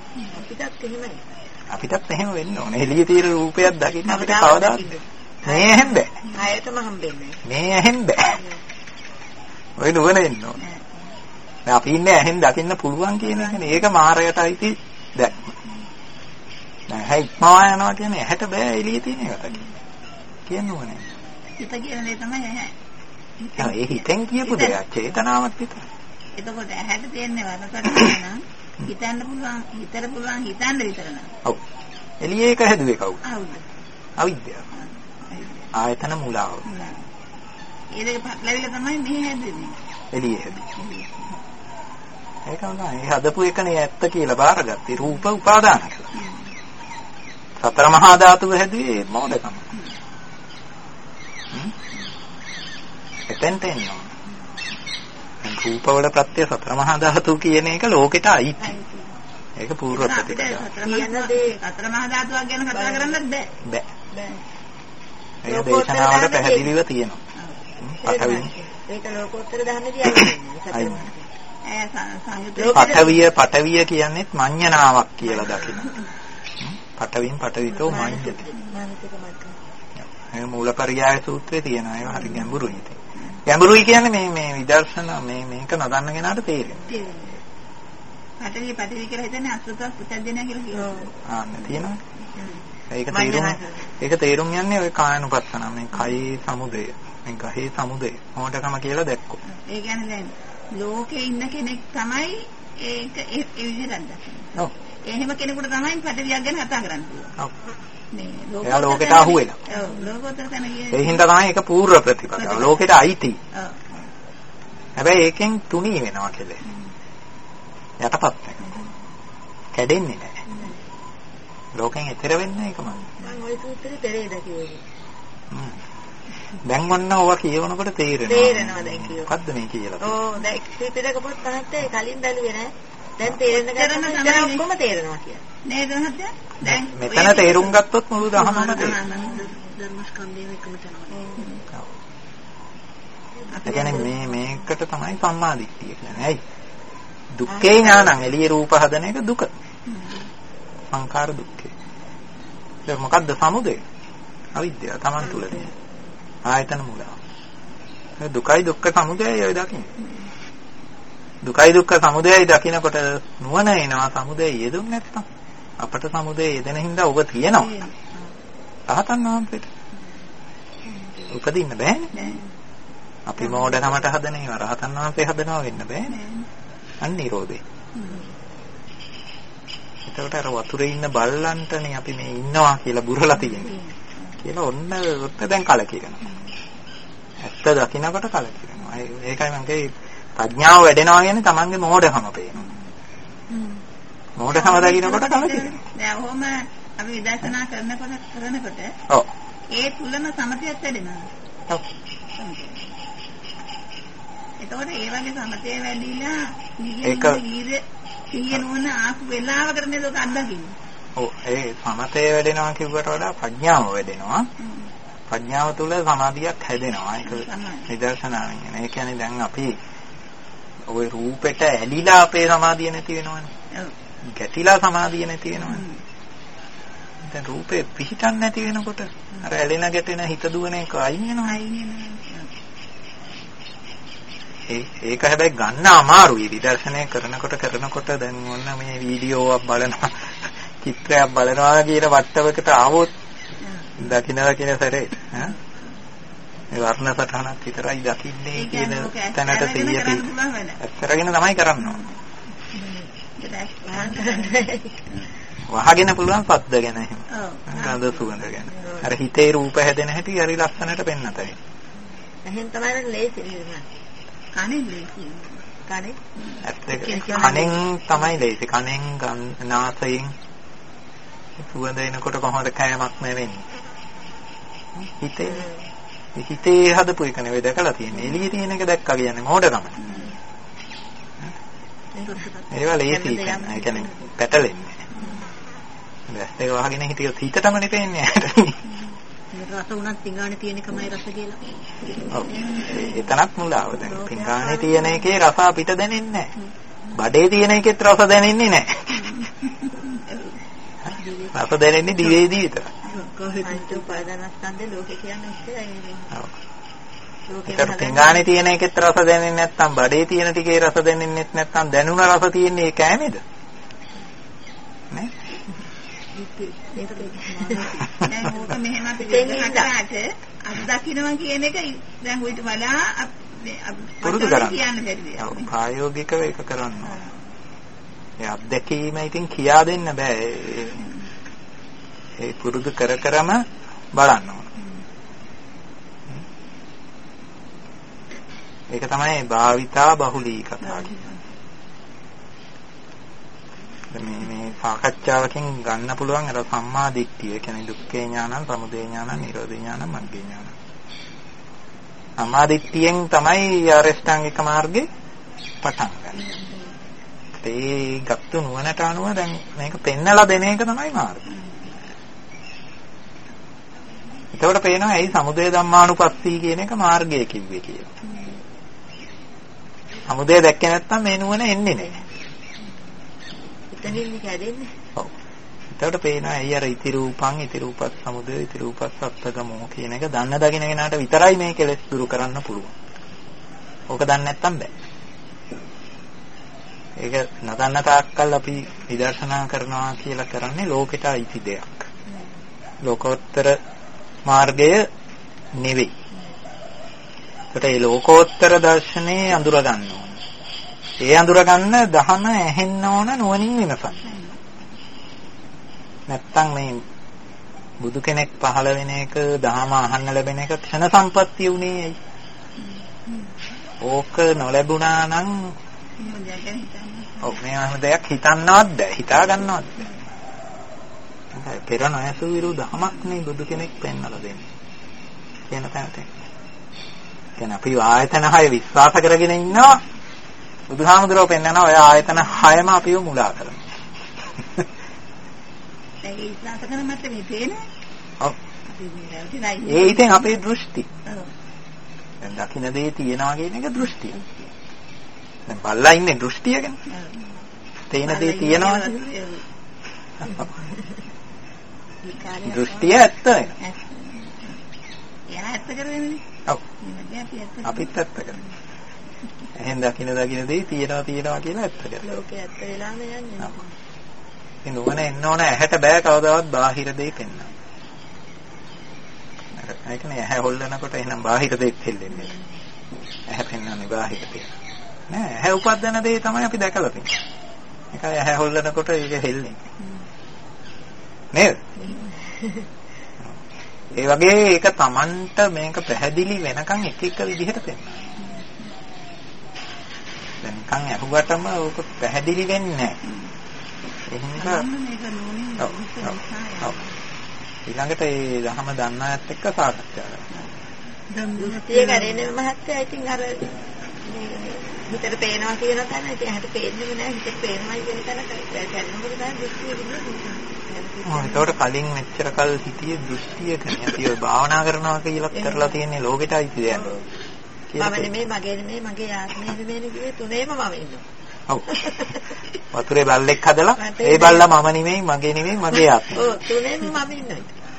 අපිටත් එහෙම වෙන්න ඕනේ. එළියේ තියෙන රූපයක් දකින්න අපිට කවදාවත් මේ ඇහෙන් බෑ. ආයෙතම හම්බෙන්නේ. මේ ඇහෙන් බෑ. ඔය නුවණ එන්න ඕනේ. දැන් අපි ඉන්නේ ඇහෙන් දකින්න පුළුවන් කියන එකනේ. ඒක මායයට අයිති දැක්ම. දැන් හැයිප්පා යනවා කියන්නේ ඇහැට බෑ එළියේ තියෙන එකට කියන්නෝනේ. හිත කියන දේ තමයි ඇහැ. ඒ හිතෙන් කියපු දෙයක් චේතනාවක් විතරයි. එතකොට ඇහැට තියෙන වරකට නම් හිතන්න පුළුවන් හිතට පුළුවන් හිතන්න විතර නෑ. ඔව්. එළියේ එක හැදුවේ කවුද? අවිද්‍යාව. ආයතන මුලාව. ඒ දෙක පටලවිලා තමයි මේ හැදෙන්නේ. එළියේ හැදුවේ. ඒක නෑ. ඒ හදපු එකනේ ඇත්ත කියලා බාරගත්තේ රූප උපාදාන කියලා. සතර මහා ධාතුව හැදුවේ මොඩකම. එතෙන්ට එනවා. රූපවල ප්‍රත්‍ය සතර මහා ධාතු කියන එක ලෝකෙට අයිති. ඒක පූර්ව ප්‍රතිපදාව. කියන දේ සතර මහා ධාතුවක් ගැන කතා කරන්නත් බෑ. බෑ. ඒක දේශනාවල පැහැදිලිව තියෙනවා. ඒක ලෝකෝත්තර ධර්මදී අයිති. පඨවිය කියන්නේත් මඤ්ඤණාවක් කියලා දකින්න. පඨවින් පඨවිතෝ මඤ්ඤති. මේ මූලපරියාය සූත්‍රයේ තියෙනවා. ඒක හරි ගැඹුරුයි. ගැඹුරුයි කියන්නේ මේ විදර්ශනා මේක නදන්න කෙනාට තේරෙන්නේ. පඨවි කියලා හිතන්නේ අසුතස් පුතඥය කියලා කියනවා. තියෙනවා. ඒක තේරුම් යන්නේ ඔය කායනුපස්සන මේ කයේ සමුදය. මේ ගහේ සමුදය. මොඩකම කියලා දැක්කොත්. ඒ කියන්නේ දැන් ලෝකේ ඉන්න කෙනෙක් තමයි ඒක ඒ විදිහට දකින්නේ. ඔව්. එහෙම කෙනෙකුට තමයි පටවියක් ගැන කතා කරන්න පුළුවන්. ඔව්. මේ ලෝකෙට අහු වෙනවා. ඔව් ලෝකෝත්තර තැන කියන්නේ. ඒ හින්දා තමයි ඒක පූර්ව ප්‍රතිපදාව. ලෝකෙට අයිති. ඔව්. හැබැයි ඒකෙන් තුනී වෙනවා කියලා. යටපත් වෙනවා. කැඩෙන්නේ නැහැ. ලෝකෙන් එතර වෙන්නේ ඒකමයි. මම ওই සූත්‍රේ පෙරේද කිව්වේ. දැන් ඔන්න ඔවා කියවනකොට තේරෙනවා. තේරෙනවා දැන් කියව. මොකද්ද මේ කියලා? ඕ දැන් ත්‍රිපිටක පොත් මහත්තයා කලින් බැලුවේ නෑ. දැන් තේරෙන ගමන් ඔක්කොම තේරෙනවා කියන්නේ. නේද මහත්තයා? දැන් මෙතන තේරුම් ගත්තොත් මුළු දහමම තේරෙනවා. ධර්මස්කන්ධය එකම තමයි. ඒ කියන්නේ මේකට තමයි සම්මාදිට්ඨිය කියන්නේ. ඇයි? දුක්ඛේ ඥානං එළියේ රූප හදන එක දුක. සංඛාර දුක්ඛේ. දැන් මොකද්ද සමුදය? අවිද්‍යාව Taman තුල තියෙන. ආයතන මුලාව. දුකයි දුක්ඛ සමුදයයි ඔය දකින්නේ. දුකයි දුක්ඛ සමුදයයි දකිනකොට නුවණ එනවා සමුදය යෙදුම් නැත්තම්. අපට සමුදය යෙදෙන හින්දා ඔබ තියෙනවා. රහතන් වහන්සේට උපදින්න බෑනේ. අපි මෝඩකමට හදන ඒවා රහතන් වහන්සේ හදනවා වෙන්න බෑනේ. අන්න නිරෝධේ. එතකොට අර වතුරේ ඉන්න බල්ලන්ටනේ අපි මේ ඉන්නවා කියලා බුරලා තියෙන්නේ. කියලා ඔන්න දැන් කලකිරෙනවා. ඇත්ත දකින්නකොට කලකිරෙනවා. ඒකයි මම කියේ ප්‍රඥාව වැඩෙනවා කියන්නේ Tamanගේ මෝඩකම පේනවා. මෝඩකම දකින්නකොට කලකිරෙනවා. දැන් ඔහොම අපි විදර්ශනා කරනකොට ඔව්. ඒ තුලම සමතයත් වැඩෙනවා. ඔව්. එතකොට ඒ වගේ සමතය වැඩිලා සිහිය නුවණ ආපු වෙලාවකට නේද ඔක අත්දකින්නේ. ඔව් ඒ සමතය වැඩෙනවා කිව්වට වඩා ප්‍රඥාව වැඩෙනවා. ප්‍රඥාව තුළ සමාධියක් හැදෙනවා. ඒක නිදර්ශනාවෙන් එන. ඒ කියන්නේ දැන් අපි ওই රූපෙට ඇලිලා අපේ සමාධිය නැති වෙනවනේ. ඔව්. ගැටිලා සමාධිය නැති වෙනවනේ. දැන් රූපේ පිහිටන් නැති වෙනකොට අර ඇලෙන ගැටෙන හිත දුවන එක අයින් වෙනවා. ඒක හැබැයි ගන්න අමාරුයි. විදර්ශනය කරනකොට දැන් ඔන්න මේ වීඩියෝවක් බලනවා චිත්‍රයක් බලනවා කියන වට්ටවකට ආවොත් දකින්න සැරේ මේ වර්ණ සටහනක් විතරයි දකින්නේ කියන තැනට 100 ඇත්තරගෙන තමයි කරන්න ඕන. වහගෙන පුළුවන් සද්ද ගැන එහෙම. ගඳ සුවඳ ගැන. අර හිතේ රූප හැදෙන හැටි හරි ලස්සනට පෙන්නතයි. එහෙන් තමයි ලේසි නේද? කනෙන් ලේසි. කනෙන් තමයි ලේසි. කනෙන් නාසයෙන් සුවඳ එනකොට කොහොමද කෑමක් නෙවෙන්නේ. හිතේ හදපු එක නෙවෙයි දැකලා තියෙන්නේ. එළියේ තියෙන එක දැක්කා කියන්නේ මොඩකම. ඒවා ලේසි. ඒ කියන්නේ පැටලෙන්නේ. දැස් දෙක වහගෙන හිටියොත් හිතටම නෙපෙන්නේ. රස උනත් පිඟානේ තියෙන එකමයි රස කියලා. ඔව්. එතනක් මුලාව දැන්. පිඟානේ තියෙන එකේ රස අපිට දැනෙන්නේ නැහැ. බඩේ තියෙන එකෙත් රස දැනෙන්නේ නැහැ. රස දැනෙන්නේ දිවේදී විතරයි. කොහොමද උපාදානස්කන්ධේ ලෝකේ කියන්නේ ඉස්සරයි. ඔව්. ඒක පිඟානේ තියෙන එකෙත් රස දැනෙන්නේ නැත්නම් බඩේ තියෙන ටිකේ රස දැනෙන්නේ නැත්නම් දැනුණ රස තියෙන්නේ ඒ කෑමේද? නේ? දැන් ඕක මෙහෙම අපි දෙන්නට අත්දකින්නවා කියන එක දැන් හොයිට වඩා පුරුදු කරන්න. ඔව් ප්‍රායෝගිකව ඒක කරන්න ඕන. ඒ අත්දැකීම ඉතින් කියා දෙන්න බෑ. ඒ පුරුදු කරම බලන්න ඕන. ඒක තමයි භාවිතා බහුලී කතා කියන්නේ. මේ සාකච්ඡාවකින් ගන්න පුළුවන් අර සම්මා දිට්ඨිය කියන්නේ දුක්ඛේ ඥානං, සමුදය ඥානං, නිරෝධ ඥානං, මග්ගේ ඥානං. සම්මා දිට්ඨියෙන් තමයි ආරෂ්ඨාංගික මාර්ගේ පටන් ගන්න. ඒ ගත්තු නුවණට අනුව දැන් මේක පෙන්නලා දෙන එක තමයි මාර්ගය. එතකොට පේනවා ඇයි සමුදය ධම්මානුපස්සී කියන එක මාර්ගය කිව්වේ කියලා. සමුදය දැක්කේ නැත්නම් මේ නුවණ එන්නේ නැහැ. එතනින් කැදෙන්නේ. ඔව්. එතකොට පේනවා ඇයි අර ඉති රූපං ඉති රූපස් සමුදය ඉති රූපස් සත්ත්වගමෝ කියන එක දන්න දකින්න කෙනාට විතරයි මේ කෙලෙස් දුරු කරන්න පුළුවන්. ඕක දන්නේ නැත්නම් බෑ. ඒක නදන්න තාක්කල් අපි විදර්ශනා කරනවා කියලා කරන්නේ ලෝකෙට අයිති දෙයක්. ලෝකෝත්තර මාර්ගය නෙවෙයි. ඒකට ඒ ලෝකෝත්තර දර්ශනේ අඳුර ගන්න ඕන. ඒ අඳුර ගන්න දහම ඇහෙන්න ඕන නුවණින් විමසන්න. නැත්තම් මේ බුදු කෙනෙක් පහළ වෙන එක දහම අහන්න ලැබෙන එක ක්ෂණ සම්පත්තිය උනේ ඇයි? ඕක නොලැබුණා නම් ඔව් මේ වගේ දෙයක් හිතන්නවත් බෑ. හිතා ගන්නවත් බෑ. පෙර නොයසු විරු දහමක් නේ බුදු කෙනෙක් පෙන්වලා දෙන්නේ. කියන තැනට. කියන්නේ අපි ආයතන 6 විශ්වාස කරගෙන ඉන්නවා. බුදුහාමුදුරුවෝ පෙන්නනවා ඔය ආයතන 6ම අපිව මුලා කරනවා. ඒ විශ්වාස කරන මත මේ තේනේ. ඔව්. ඒ ඉතින් අපේ දෘෂ්ටි. ඔව්. දැන් දකින්න දේ තියනවා කියන එක දෘෂ්ටිය. දැන් බල්ලා ඉන්නේ දෘෂ්ටියගෙන. තේන දේ තියනවා. දෘෂ්ටිය ඇත්ත වෙනවා. එයා ඇත්ත කරවෙන්නේ. ඔව්. අපිත් ඇත්ත කරන්නේ. එහෙන් දකින්න දේ තියනවා කියලා ඇත්ත කරන්නේ. ලෝකේ ඇත්ත වෙලාම යන්නේ. ඒ නුවණ එන්න ඕන ඇහැට බෑ කවදාවත් බාහිර දෙයක් පෙන්වන්න. ඒකනේ ඇහැ හොල්ලනකොට එහෙනම් බාහිර දෙයක් හෙල්ලෙන්නේ. ඇහැ පෙන්වන්නේ බාහිර දෙයක්. නෑ ඇහැ උපදින දේ තමයි අපි දැකලා තියෙන්නේ. ඒකයි ඇහැ හොල්ලනකොට ඒක හෙල්ලෙන්නේ. නේද? ඒ වගේ ඒක Tamanට මේක පැහැදිලි වෙනකන් එක එක විදිහට පෙන්වනවා. දැන් නිකන් අහුවටම ඕක පැහැදිලි වෙන්නේ නැහැ. ඊළඟට ඒ දහම දන්න අයත් එක්ක සාකච්ඡා කරනවා. දැන් මුස්තිය කරන්නේ මහත්තයා ඉතින් අර හිතට පේනවා කියන තැන ඉතින් ඇහැට පේන්නේම නැහැ හිතට පේනවායි කියන තැන කරනකොට තමයි දෘෂ්ටිය විදිහට. ඒකට කලින් මෙච්චර කල් හිටියේ දෘෂ්ටියකනේ. අපි ඔය භාවනා කරනවා කියලා කරලා තියෙන්නේ ලෝකෙටයි කියන්නේ. මම නෙමෙයි මගේ නෙමෙයි මගේ ආත්මය නෙමෙයි කියේ තුනේම මම ඉන්නවා. ඔව්. වතුරේ බල්ලෙක් හදලා ඒ බල්ලා මම නෙමෙයි මගේ නෙමෙයි මගේ ආත්මය. ඔව් තුනේම මම ඉන්නවා.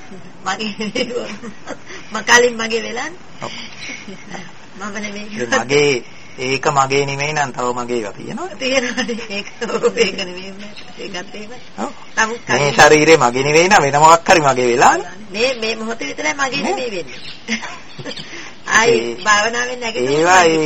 කලින් මගේ වෙලානේ. ඔව්. මම නෙමෙයි. මගේ ඒක මගේ නෙමෙයි නම් තව මගේ ඒවා තියෙනවා. තියෙනවා. ඒක නෙමෙයි. ඒකත් එහෙමයි. ඔව්. මේ ශරීරේ මගේ නෙවෙයි නම් වෙන මොකක් හරි මගේ වෙලානේ. මේ මොහොතේ විතරයි මගේ නෙමෙයි වෙන්නේ. ආයි භාවනාවෙන් නැගිටිනවා.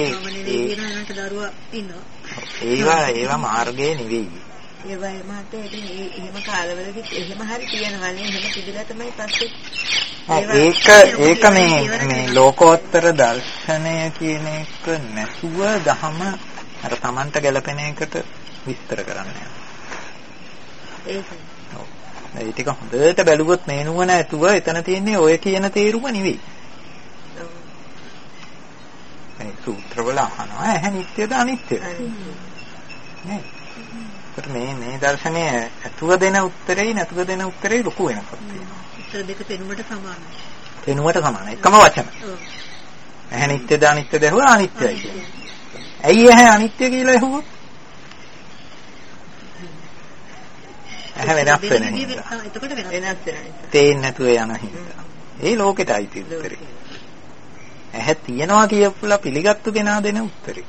ඒවා මාර්ගයේ නෙවෙයි. ඒවා මහත් එහෙම කාලවලදී එහෙම හරි කියනවානේ එහෙම තිබිලා තමයි පස්සේ ඒක මේ ලෝකෝත්තර දර්ශනය කියන එක නැතුව දහම අර Tamanට ගැලපෙන එකට විස්තර කරන්න යනවා. ඒ ටික හොඳට බැලුවොත් මේ නුවණ ඇතුව එතන තියෙන්නේ ඔය කියන තේරුම නෙවෙයි. මේ සූත්‍රවල අහනවා ඇහැ නිට්ටයද අනිත්‍යද? නේ? මේ දර්ශනය ඇතුව දෙන උත්තරේ නැතුව දෙන උත්තරේ ලොකු වෙනසක් තියෙනවා. උත්තර දෙක පෙනුමට සමානයි. පෙනුමට සමානයි. එකම වචන. ඇහැ නිට්ටයද අනිත්‍යද ඇහුවා අනිත්‍යයි කියන්නේ. ඇයි ඇහැ අනිත්‍ය කියලා ඇහුවොත්? ඇහැ වෙනස් වෙන නිසා. එතකොට වෙනස් වෙනවා. තේින්න නැතුව යන හින්දා. ඒ ලෝකෙට අයිති උත්තරේ. ඇහැ තියනවා කියපුලා පිළිගත්තු කෙනා දෙන උත්තරේ.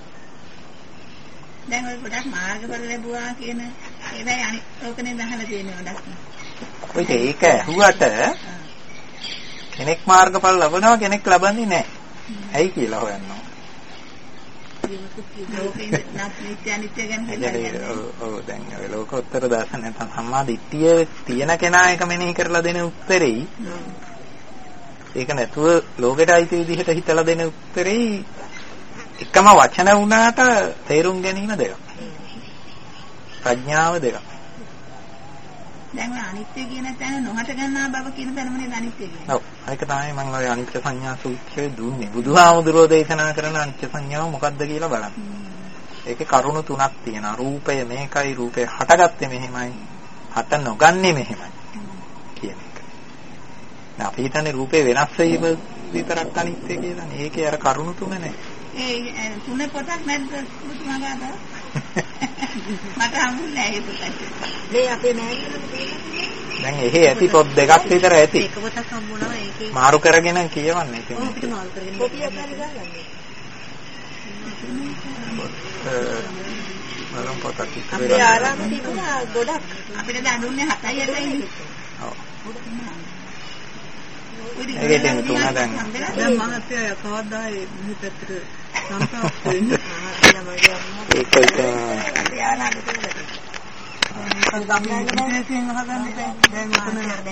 දැන් ඔය ගොඩක් මාර්ගඵල ලැබුවා කියන ඒවයි අනිත් ඕකනේ දහලා තියෙන්නේ ගොඩක්. ඔය ඒක ඇහුවට කෙනෙක් මාර්ගඵල ලබනවා කෙනෙක් ලබන්නේ නැහැ. ඇයි කියලා හොයනවා. ලෝකේ නැත්නම් අනිත්‍ය ගැන හිතන්නේ. ඔව් දැන් ඔය ලෝකෝත්තර දර්ශන නැත්නම් සම්මා දිට්ඨිය තියෙන කෙනා එක මෙනෙහි කරලා දෙන උත්තරෙයි. ඒක නැතුව ලෝකෙට අයිති විදිහට හිතලා දෙන උත්තරෙයි එකම වචන වුණාට තේරුම් ගැනීම දෙකක්. ප්‍රඥාව දෙකක්. දැන් අනිත්‍ය කියන තැන නොහට ගන්නා බව කියන තැනමනේ අනිත්‍ය කියන්නේ. ඔව්. ඒක තමයි මම ඔය අනිත්‍ය සංඥා සූත්‍රයේ දුන්නේ. බුදුහාමුදුරෝ දේශනා කරන අනිත්‍ය සංඥාව මොකක්ද කියලා බලන්න. ඒකේ කරුණු තුනක් තියෙනවා. රූපය මේකයි, රූපය හටගත්තේ මෙහෙමයි, හට නොගන්නේ මෙහෙමයි කියන එක. දැන් අපි හිතන්නේ රූපේ වෙනස් වීම විතරක් අනිත්‍ය කියලා. ඒකේ අර කරුණු තුන නැහැ. ඒ තුනේ පොතක් නැද්ද පුතුමාගාද? මට හම්බුනේ නැහැ ඒක. මේ අපේ මෑණියෝ දැන් එහෙ ඇති පොත් දෙකක් විතර ඇති. එක පොතක් හම්බුණා ඒකේ. මාරු කරගෙන කියවන්නේ ඉතින්. ඔව් අපිට මාරු කරගෙන. කොපියක් හරි ගන්නන්නේ. මලම් පොතක් ඉස්සරහ. අපේ ආරාම තිබුණා ගොඩක්. අපිට දඬුන්නේ 7යි 8යි. ඔව්. ඒකෙන් තුන දැන් මහත්තයා කවදා මේ පැත්තට සංසාර වෙන්නේ ඒක ගම්ලාන දැන් මෙතන